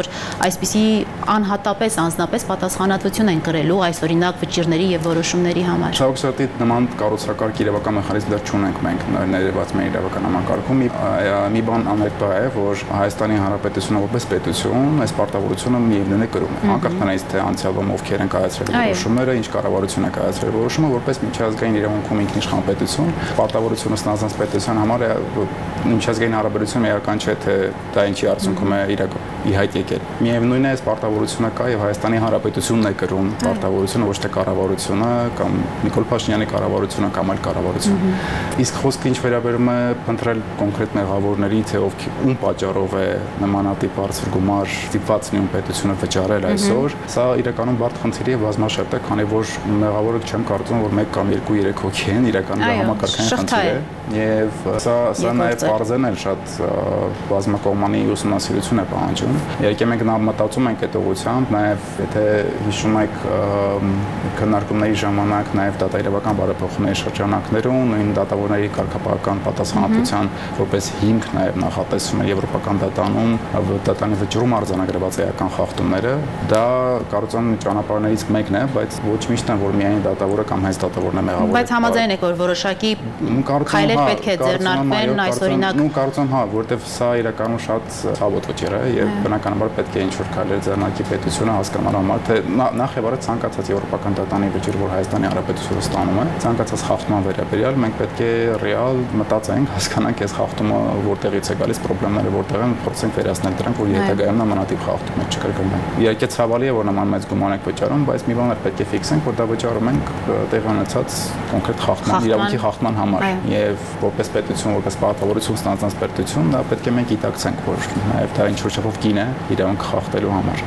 E: որ այսպիսի անհատապես անձնապես պատասխանատվություն են կրելու այս օրինակ վճիրների եւ որոշումների համար։
H: Ցավոք սրտի նման կառուցակարգ իրավական մեխանիզմ դեռ չունենք մենք ներերված մեր իրավական համակարգում։ Մի բան աներկդոտ է, որ Հայաստանի Հանրապետությունը որպես պետություն այս պարտավորությունը միևնույն է կրում է։ Անկախ նրանից թե անցյալում ովքեր են կայացրել որոշումները, ինչ կառավարություն է կայացրել որոշումը, որպես միջազգային իրավունքում ինքնիշխան պետություն, պարտավորությունը ստանձնած պետության համար միջազգային հարաբերությունում էական չէ թե դա ինչի արդյունքում է իրական ի հայտ եկել։ Միևնույն է, այս պարտավորությունը կա եւ Հայաստանի Հանրապետությունն է կրում պարտավորությունը, ոչ թե կառավարությունը կամ Նիկոլ Փաշինյանի կառավարությունը կամ այլ կառավարություն։ Իսկ խոսքը ինչ վերաբերում է փնտրել կոնկրետ մեղավորների, թե ում պատճառով է նմանատիպ բարձր գումար ստիպված նույն պետությունը վճարել այսօր, սա իրականում բարդ խնդիր է բազմաշերտ է, քանի որ մեղավորը չեմ կարծում, որ մեկ կամ երկու երեք հոգի են, իրականում համակարգային խնդիր է եւ սա սա նաեւ բարձրն էլ շատ բազմակողմանի ուսումնասիրություն է պահանջում։ Իհարկե մենք մտածում ենք այդ ուղղությամբ, նաեւ եթե հիշում եք քննարկումների ժամանակ նաեւ դատայրավական բարեփոխումների շրջանակներում նույն դատավորների կարգապահական պատասխանատվության որպես հիմք նաեւ նախատեսում է Եվրոպական դատանում դատանի վճռում արձանագրված էական խախտումները, դա կարծում եմ ճանապարհներից մեկն է, բայց ոչ միշտ են որ միայն դատավորը կամ հենց դատավորն է մեղավոր։
E: Բայց համաձայն եք որ որոշակի քայլեր պետք է ձեռնարկվեն այս օրինակ։
H: Ու կարծում հա, որտեվ սա իրականում շատ ցավոտ վճիռ է եւ բնականաբար պետք է ինչ-որ քայլեր ձեռնարկի պետությունը հասկանալ համար թե նախ եւ առաջ ցանկացած եվրոպական դատանի վճիռ, որ Հայաստանի Հանրապետությունը ստանում է, ցանկացած խախտման վերաբերյալ մենք պետք է ռեալ մտածենք, հասկանանք այս խախտումը որտեղից է գալիս, խնդիրները որտեղ են, փորձենք վերացնել դրանք, որ հետագայում նմանատիպ խախտումներ չկրկնվեն։ Իհարկե ցավալի է, որ նման մեծ գումար ենք վճարում, բայց մի բան էլ պետք է ֆիքսենք, որ դա վճարում ենք տեղի ունեցած կոնկրետ խախտման, իրավունքի խախտման համար եւ որպես պետություն, որպես պարտավորություն ստանձնած պետություն, դա պետք է մենք գիտակցենք, որ նաեւ դա ինչ-որ չափով կին է իրավունք խախտելու համար։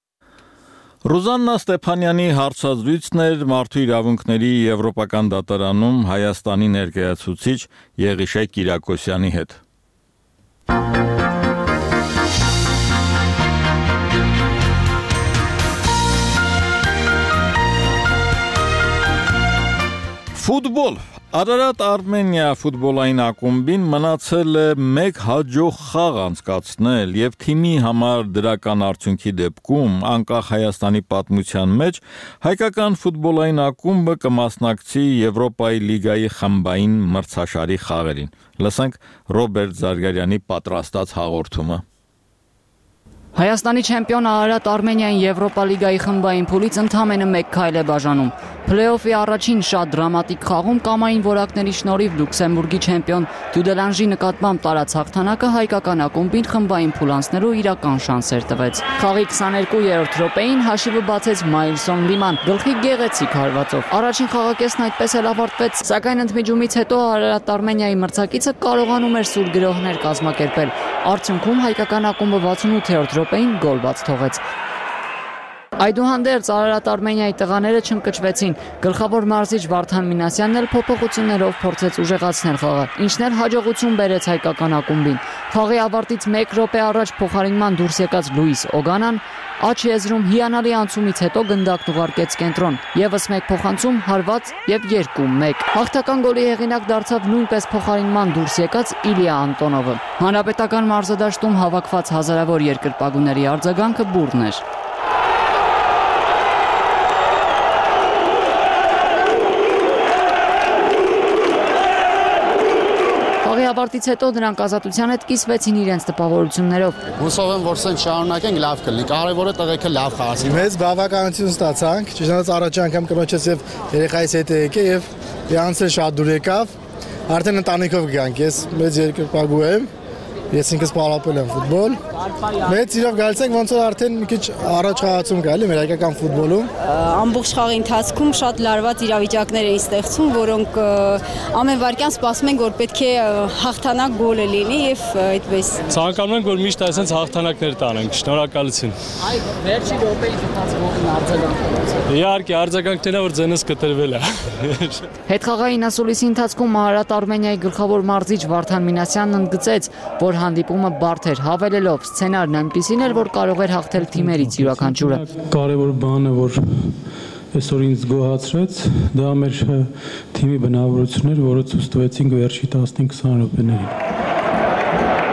A: Ռուզաննա Ստեփանյանի հարցազրույցն էր Մարդու իրավունքների Եվրոպական դատարանում Հայաստանի ներկայացուցիչ Եղիշե Կիրակոսյանի հետ։ Ֆուտբոլ Արարատ Արմենիա ֆուտբոլային ակումբին մնացել է մեկ հաջող խաղ անցկացնել եւ թիմի համար դրական արդյունքի դեպքում անկախ Հայաստանի պատմության մեջ հայկական ֆուտբոլային ակումբը կմասնակցի Եվրոպայի լիգայի խմբային մրցաշարի խաղերին։ Լսենք Ռոբերտ Զարգարյանի պատրաստած հաղորդումը։
I: Հայաստանի չեմպիոն Արարատ Արմենիային Եվրոպա լիգայի խմբային փուլից ընդամենը մեկ քայլ է բաժանում։ Փլեյոֆի առաջին շատ դրամատիկ խաղում կամային որակների շնորհիվ Լյուքսեմբուրգի չեմպիոն Դյուդելանժի նկատմամբ տարած հաղթանակը հայկական ակումբին խմբային փուլ անցնելու իրական շանսեր տվեց։ Խաղի քսաներկուերորդ րոպեին հաշիվը բացեց Մայլսոն Լիման գլխի գեղեցիկ հարվածով։ Առաջին խաղակեսն այդպես էլ ավարտվեց, սակայն ընդմիջումից հետո Արարատ Արմենիայի մրցակիցը կարողանում էր սուր գրոհներ կազմակերպել։ Արդյունքում հայկական ակումբը վաթսունութերորդ րոպեին գոլ բաց թողեց։ Այդուհանդերձ Արարատ Արմենիայի տղաները չընկճվեցին։ Գլխավոր մարզիչ Վարդան Մինասյանն էլ փոփոխություններով փորձեց ուժեղացնել խաղը, ինչն էլ հաջողություն բերեց հայկական ակումբին։ Խաղի ավարտից մեկ րոպե առաջ փոխարինման դուրս եկած Լուիս Օգանան աջ եզրում հիանալի անցումից հետո գնդակն ուղարկեց կենտրոն։ Եվս մեկ փոխանցում հարված եւ երկու մեկ։ Հաղթական գոլի հեղինակ դարձավ նույնպես փոխարինման դուրս եկած Իլիա Անտոնովը։ Հանրապետական մարզադաշտում հավաքված հազարավոր երկրպագուների արձագանքը բուռն էր։ Ավարտից հետո նրանք ազատության հետ կիսվեցին իրենց տպավորություններով։
L: Հուսով եմ, որ սենց շարունակենք, լավ կլինի։ Կարևորը տղեկը լավ խաղացին։ Մեծ բավականություն ստացանք, ճիշտ առաջ անգամ կնոջս եւ երեխայիս հետ եկե եւ իրանցը շատ դուր եկավ։ Արդեն ընտանիքով գանք, ես մեծ երկրպագու եմ։ Ես ինքս պարապել եմ ֆուտբոլ։ Մեծ իրավ գալիս ենք ոնց որ արդեն մի քիչ առաջ խաղացում գալի մեր հայկական ֆուտբոլում։
M: Ամբողջ խաղի ընթացքում շատ լարված իրավիճակներ էին ստեղծում, որոնք ամեն վարքյան սպասում ենք, որ պետք է հաղթանակ գոլը լինի եւ այդպես։
O: Ցանկանում ենք, որ միշտ այսպես հաղթանակներ տանենք։ Շնորհակալություն։
I: Այ վերջի րոպեի ընթացքում արձագանք։
O: Իհարկե, արձագանքն է, որ ձենս կտրվել է։
I: Հետխաղային ասուլիսի ընթացքում Արարատ Արմենիայի գլխավոր մարզիչ Վարդան Մինասյանն ընդգծեց, որ հանդիպումը բարդ էր, հավելելով սցենարն այնպիսին էր, որ կարող էր հաղթել թիմերից յուրաքանչյուրը։
Y: Կարևոր բանը, որ այսօր ինձ գոհացրեց, դա մեր թիմի բնավորությունն էր, որը ցույց տվեցինք վերջի տասնհինգ-քսան րոպեներին։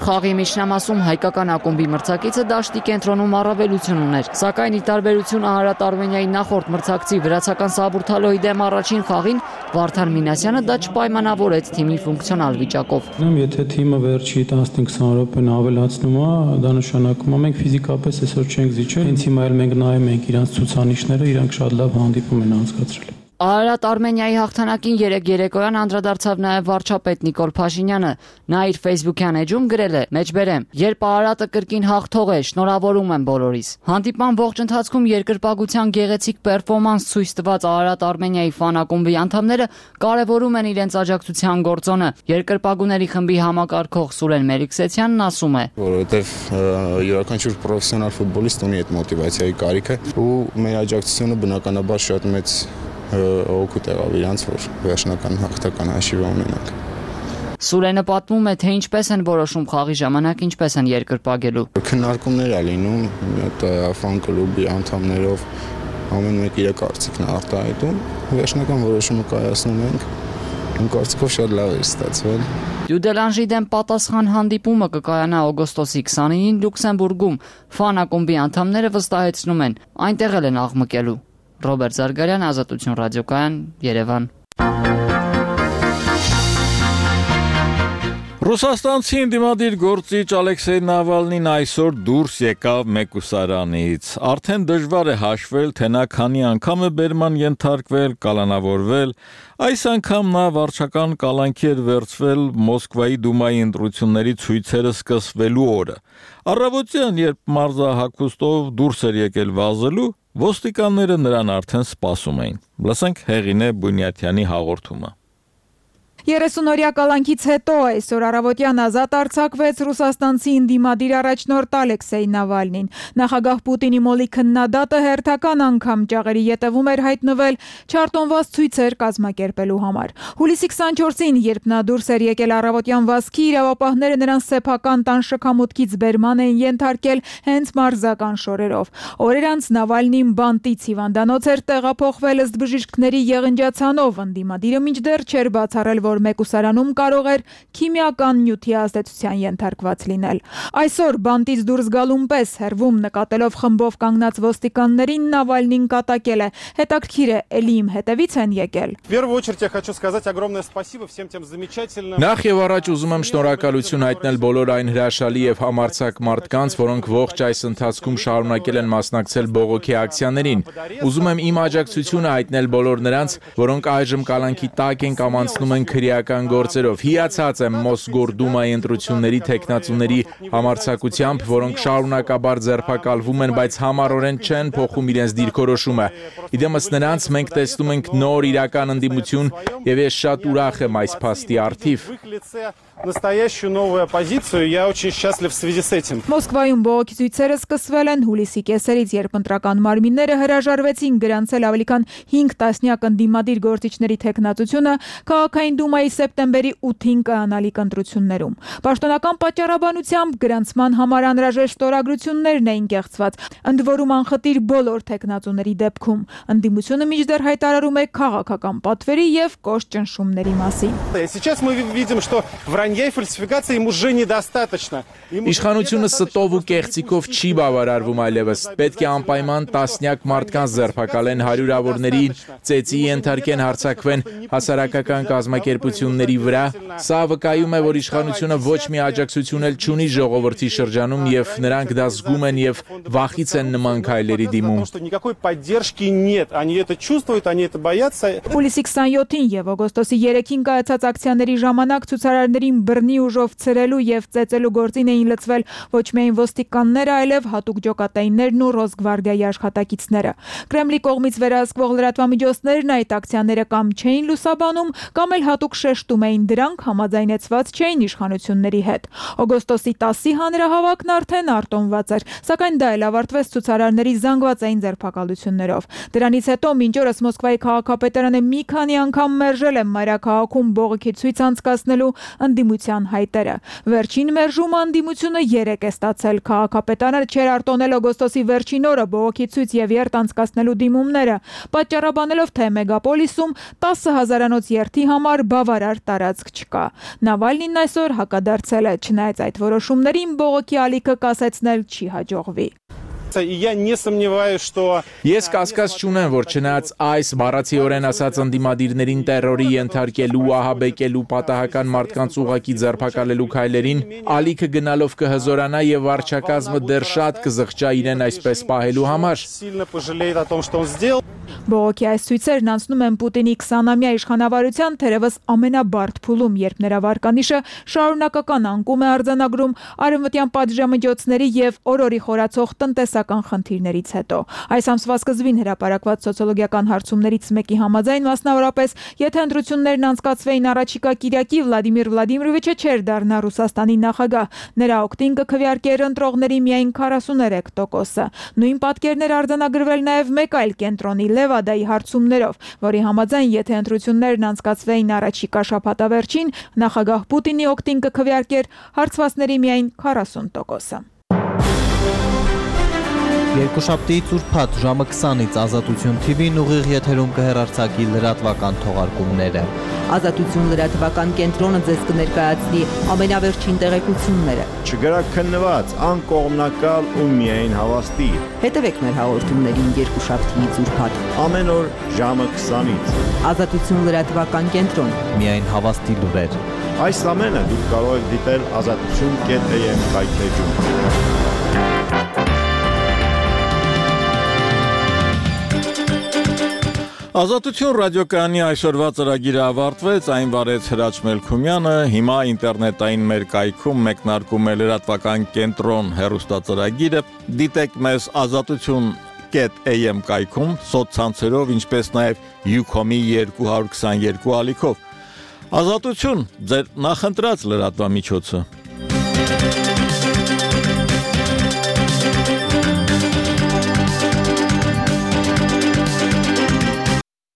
I: Խաղի միջնամասում հայկական ակումբի մրցակիցը դաշտի կենտրոնում առավելություն ուներ, սակայն ի տարբերություն Արարատ Արմենիայի նախորդ մրցակցի վրացական Սաբուրթալոյի դեմ առաջին խաղին Վարդան Մինասյանը դա չպայմանավորեց թիմի ֆունկցիոնալ վիճակով։
Y: Եթե թիմը վերջի տասնինը քսան րոպեն ավելացնում է, դա նշանակում է մենք ֆիզիկապես այսօր չենք զիջել, հենց հիմա էլ մենք նայում ենք իրանց ցուցանիշները, իրանք շատ լավ հանդիպում են անցկացրել։
I: Արարատ Արմենիայի հաղթանակին երեկ երեկոյան անդրադարձավ նաև վարչապետ Նիկոլ Փաշինյանը։ Նա իր Facebook-յան էջում գրել է. «Մեջբերեմ, երբ Արարատը կրկին հաղթող է, շնորհավորում եմ բոլորիս»։ Հանդիպման ողջ ընթացքում երկրպագության գեղեցիկ պերֆորմանս ցույց տված Արարատ Արմենիայի ֆան-ակումբի անդամները կարևորում են իրենց աջակցության գործոնը։ Երկրպագուների խմբի համակարգող Սուրեն Մելիքսեցյանն ասում է.
B: Որովհետև յուրաքանչյուր պրոֆեսիոնալ ֆուտբոլիստ ունի այդ մոտիվացիայի կարիքը ու մեր աջակցությունը բնականաբար շատ մեծ օգուտ եղավ իրանց, որ վերջնական հաղթական հաշիվը ունենանք։
I: Սուրենը պատմում է, թե ինչպես են որոշում խաղի ժամանակ, ինչպես են երկրպագելու։
B: Քննարկումներ ա լինում ֆան կլուբի անդամներով, ամեն մեկ իր կարծիքն է արտահայտում, վերջնական որոշումը կայացնում ենք։ Իմ կարծիքով շատ լավ է ստացվել։
I: Դյուդելանժի դեմ պատասխան հանդիպումը կկայանա օգոստոսի քսանինին Լյուքսեմբուրգում։ Ֆան ակումբի անդամները վստահեցնում են, այնտեղ էլ են աղմկելու։ Ռոբերտ Զարգարյան, Ազատություն ռադիոկայան, Երևան։
A: Ռուսաստանցի ընդդիմադիր գործիչ Ալեքսեյ Նավալնին այսօր դուրս եկավ մեկուսարանից։ Արդեն դժվար է հաշվել, թե նա քանի անգամ է բերման ենթարկվել, կալանավորվել։ Այս անգամ նա վարչական կալանքի էր վերցվել Մոսկվայի դումայի ընտրությունների ցույցերը սկսվելու օրը։ Առավոտյան, երբ մարզահագուստով դուրս էր եկել վազելու, ոստիկանները նրան արդեն սպասում էին։ Լսենք Հեղինե Բունյաթյանի հաղորդումը։
F: երեսունօրյա կալանքից հետո այսօր առավոտյան ազատ արձակվեց ռուսաստանցի ընդդիմադիր առաջնորդ Ալեքսեյ Նավալնին։ Նախագահ Պուտինի մոլի քննադատը հերթական անգամ ճաղերի ետևում էր հայտնվել չարտոնված ցույցեր կազմակերպելու համար։ Հուլիսի քսանչորսին, երբ նա դուրս էր եկել առավոտյան վազքի, իրավապահները նրան սեփական տան շքամուտքից բերման էին ենթարկել հենց մարզական շորերով։ Օրեր անց Նավալնին բանտից հիվանդանոց էր տեղափոխվել ըստ բժիշկների եղնջացանով, ընդդիմադիրը մինչդեռ չէր բացառել, որ մեկուսարանում կարող էր քիմիական նյութի ազդեցության ենթարկված լինել։ Այսօր բանտից դուրս գալուն պես հերվում նկատելով խմբով կանգնած ոստիկաններին Նավալնին կատակել է։ Հետաքրքիր է, էլի իմ հետևից են եկել։
P: Նախ եւ առաջ ուզում եմ շնորհակալություն հայտնել բոլոր այն հրաշալի եւ համարձակ մարդկանց, որոնք ողջ այս ընթացքում շարունակել են մասնակցել բողոքի ակցիաներին։ Ուզում եմ իմ աջակցությունը հայտնել բոլոր նրանց, որոնք այժմ կալանքի տակ են կամ անցնում են քրեական գործերով։ Հիացած եմ Մոսգորդումայի ընտրությունների թեկնածուների համարձակությամբ, որոնք շարունակաբար ձերբակալվում են, բայց համառորեն չեն փոխում իրենց դիրքորոշումը։ Իդեմս նրանց մենք տեսնում ենք նոր իրական ընդդիմություն եւ ես շատ ուրախ եմ այս փաստի առթիվ։
Q: Настоящую новую оппозицию, я очень счастлив в связи с этим.
F: Մոսկվայում բողոքի ցույցերը սկսվել են հուլիսի կեսերից, երբ ընտրական մարմինները հրաժարվեցին գրանցել ավելի քան հինգ տասնյակ ընդդիմադիր գործիչների թեկնածությունը քաղաքային դումայի սեպտեմբերի ութին կանալիք ընտրություններում։ Պաշտոնական պատճառաբանությամբ գրանցման համար անհրաժեշտ ստորագրություններն էին կեղծված, ընդ որում անխտիր բոլոր թեկնածուների դեպքում։ Ընդդիմությունը մինչդեռ հայտարարում է քաղաքական պատվերի եւ կոշտ ճնշումների մասին։
Q: Сейчас мы видим, что вранья и фальсификации им уже недостаточно.
P: Իշխանությունը ստով ու կեղծիկով չի բավարարվում այլևս։ Պետք է անպայման տասնյակ մարդկանց ձերբակալեն, հարյուրավորների ծեծի ենթարկեն, հարձակվեն հասարակական կազմակերպությունների վրա։ Սա վկայում է, որ իշխանությունը ոչ մի աջակցություն էլ չունի ժողովրդի շրջանում եւ նրանք դա զգում են եւ վախից են նման քայլերի դիմում։
Q: Никакой поддержки нет. Они это чувствуют, они это боятся.
F: Հուլիսի քսանյոթին եւ օգոստոսի երեքին կայացած ակցիաների ժամանակ ցուցարարներին բռնի ուժով ցրելու եւ ծեծելու գործին էին լծվել ոչ միայն ոստիկանները, այլև հատուկ ջոկատայիններն ու Ռոսգվարդիայի աշխատակիցները։ Կրեմլի կողմից վերահսկվող լրատվամիջոցներն այդ ակցիաները կամ չէին լուսաբանում, կամ էլ հատուկ շեշտում էին դրանք, համաձայնեցված չէին իշխանությունների հետ։ Օգոստոսի տասի հանրահավաքն արդեն արտոնված էր, սակայն դա էլ ավարտվեց ցուցարարների զանգվածային ձերբակալություններով։ Դրանից հետո մինչ օրս Մոսկվայի քաղաքապետարանը մի քանի անգամ մերժել է մայրաքաղաքում բողոքի ցույց անցկացնելու ընդդիմության հայտերը։ Վերջին մերժումը ընդդիմությունը երեք է ստացել։ Քաղաքապետարանը չէր արտոնել օգոստոսի վերջին օրը բողոքի ցույց եւ երթ անցկացնելու դիմումները, պատճառաբանելով, թե մեգապոլիսում տասը հազարանոց երթի համար բավարար տարածք չկա։ Նավալնին այսօր հակադարձել է, չնայած այդ որոշումներին բողոքի ալիքը կասեցնել չի հաջողվի։
P: Ես կասկած չունեմ, որ չնայած այս բառացիորեն ասած ընդդիմադիրներին տերորի ենթարկելու, ահաբեկելու, պատահական մարդկանց ուղղակի ձերբակալելու քայլերին, ալիքը գնալով կհզորանա եւ վարչակազմը դեռ շատ կզղջա իրեն այսպես պահելու համար։
F: Բողոքի այս ցույցերն անցնում են Պուտինի քսանամյա իշխանավարության թերևս ամենաբարդ փուլում, երբ նրա վարկանիշը շարունակական անկում է արձանագրում արևմտյան պատժամիջոցների եւ օրորի խորացող տնտեսական խնդիրներից հետո։ Այս ամսվա սկզբին հրապարակված սոցիոլոգիական հարցումներից մեկի համաձայն, մասնավորապես, եթե ընտրություններն անցկացվեին առաջիկա կիրակի, Վլադիմիր Վլադիմիրովիչը չէր դառնա Ռուսաստանի նախագահ։ Նրա օգտին կքվեարկեր ընտրողների միայն քառասուներեք տոկոսը։ Նույն պատկերներ արձանագրվել նաեւ մեկ այլ կենտրոնի Լևադայի հարցումներով, որի համաձայն, եթե ընտրություններն անցկացվեին առաջիկա շաբաթավերջին, նախագահ Պուտինի օգտին կքվեարկեր հարցվածների միայն քառասուն տոկոսը։
N: Երկուշաբթիից ուրբաթ ժամը քսանից Ազատություն Թի Վին ուղիղ եթերում կհեռարձակի լրատվական թողարկումները։
R: Ազատություն լրատվական կենտրոնը ձեզ կներկայացնի ամենավերջին տեղեկությունները։
S: Չգրաքննված, անկողմնակալ ու միայն հավաստի։
R: Հետևեք մեր հաղորդումներին երկուշաբթիից ուրբաթ
S: ամեն օր ժամը քսանից։
R: Ազատություն լրատվական կենտրոն,
N: միայն հավաստի լուրեր։
S: Այս ամենը դուք կարող եք դիտել ազատություն կետ է եմ կայքեջում։
A: Ազատություն ռադիոկայանի այսօրվա ծրագիրը ավարտվեց, այն վարեց Հրաչ Մելքումյանը, հիմա ինտերնետային մեր կայքում մեկնարկում է լրատվական կենտրոն հեռուստածրագիրը, դիտեք մեզ ազատություն կետ է եմ կայքում, սոցցանցերով, ինչպես նաև Ucom-ի երկու հարյուր քսաներկու ալիքով։ Ազատություն, ձեր նախընտրած լրատվամիջոցը։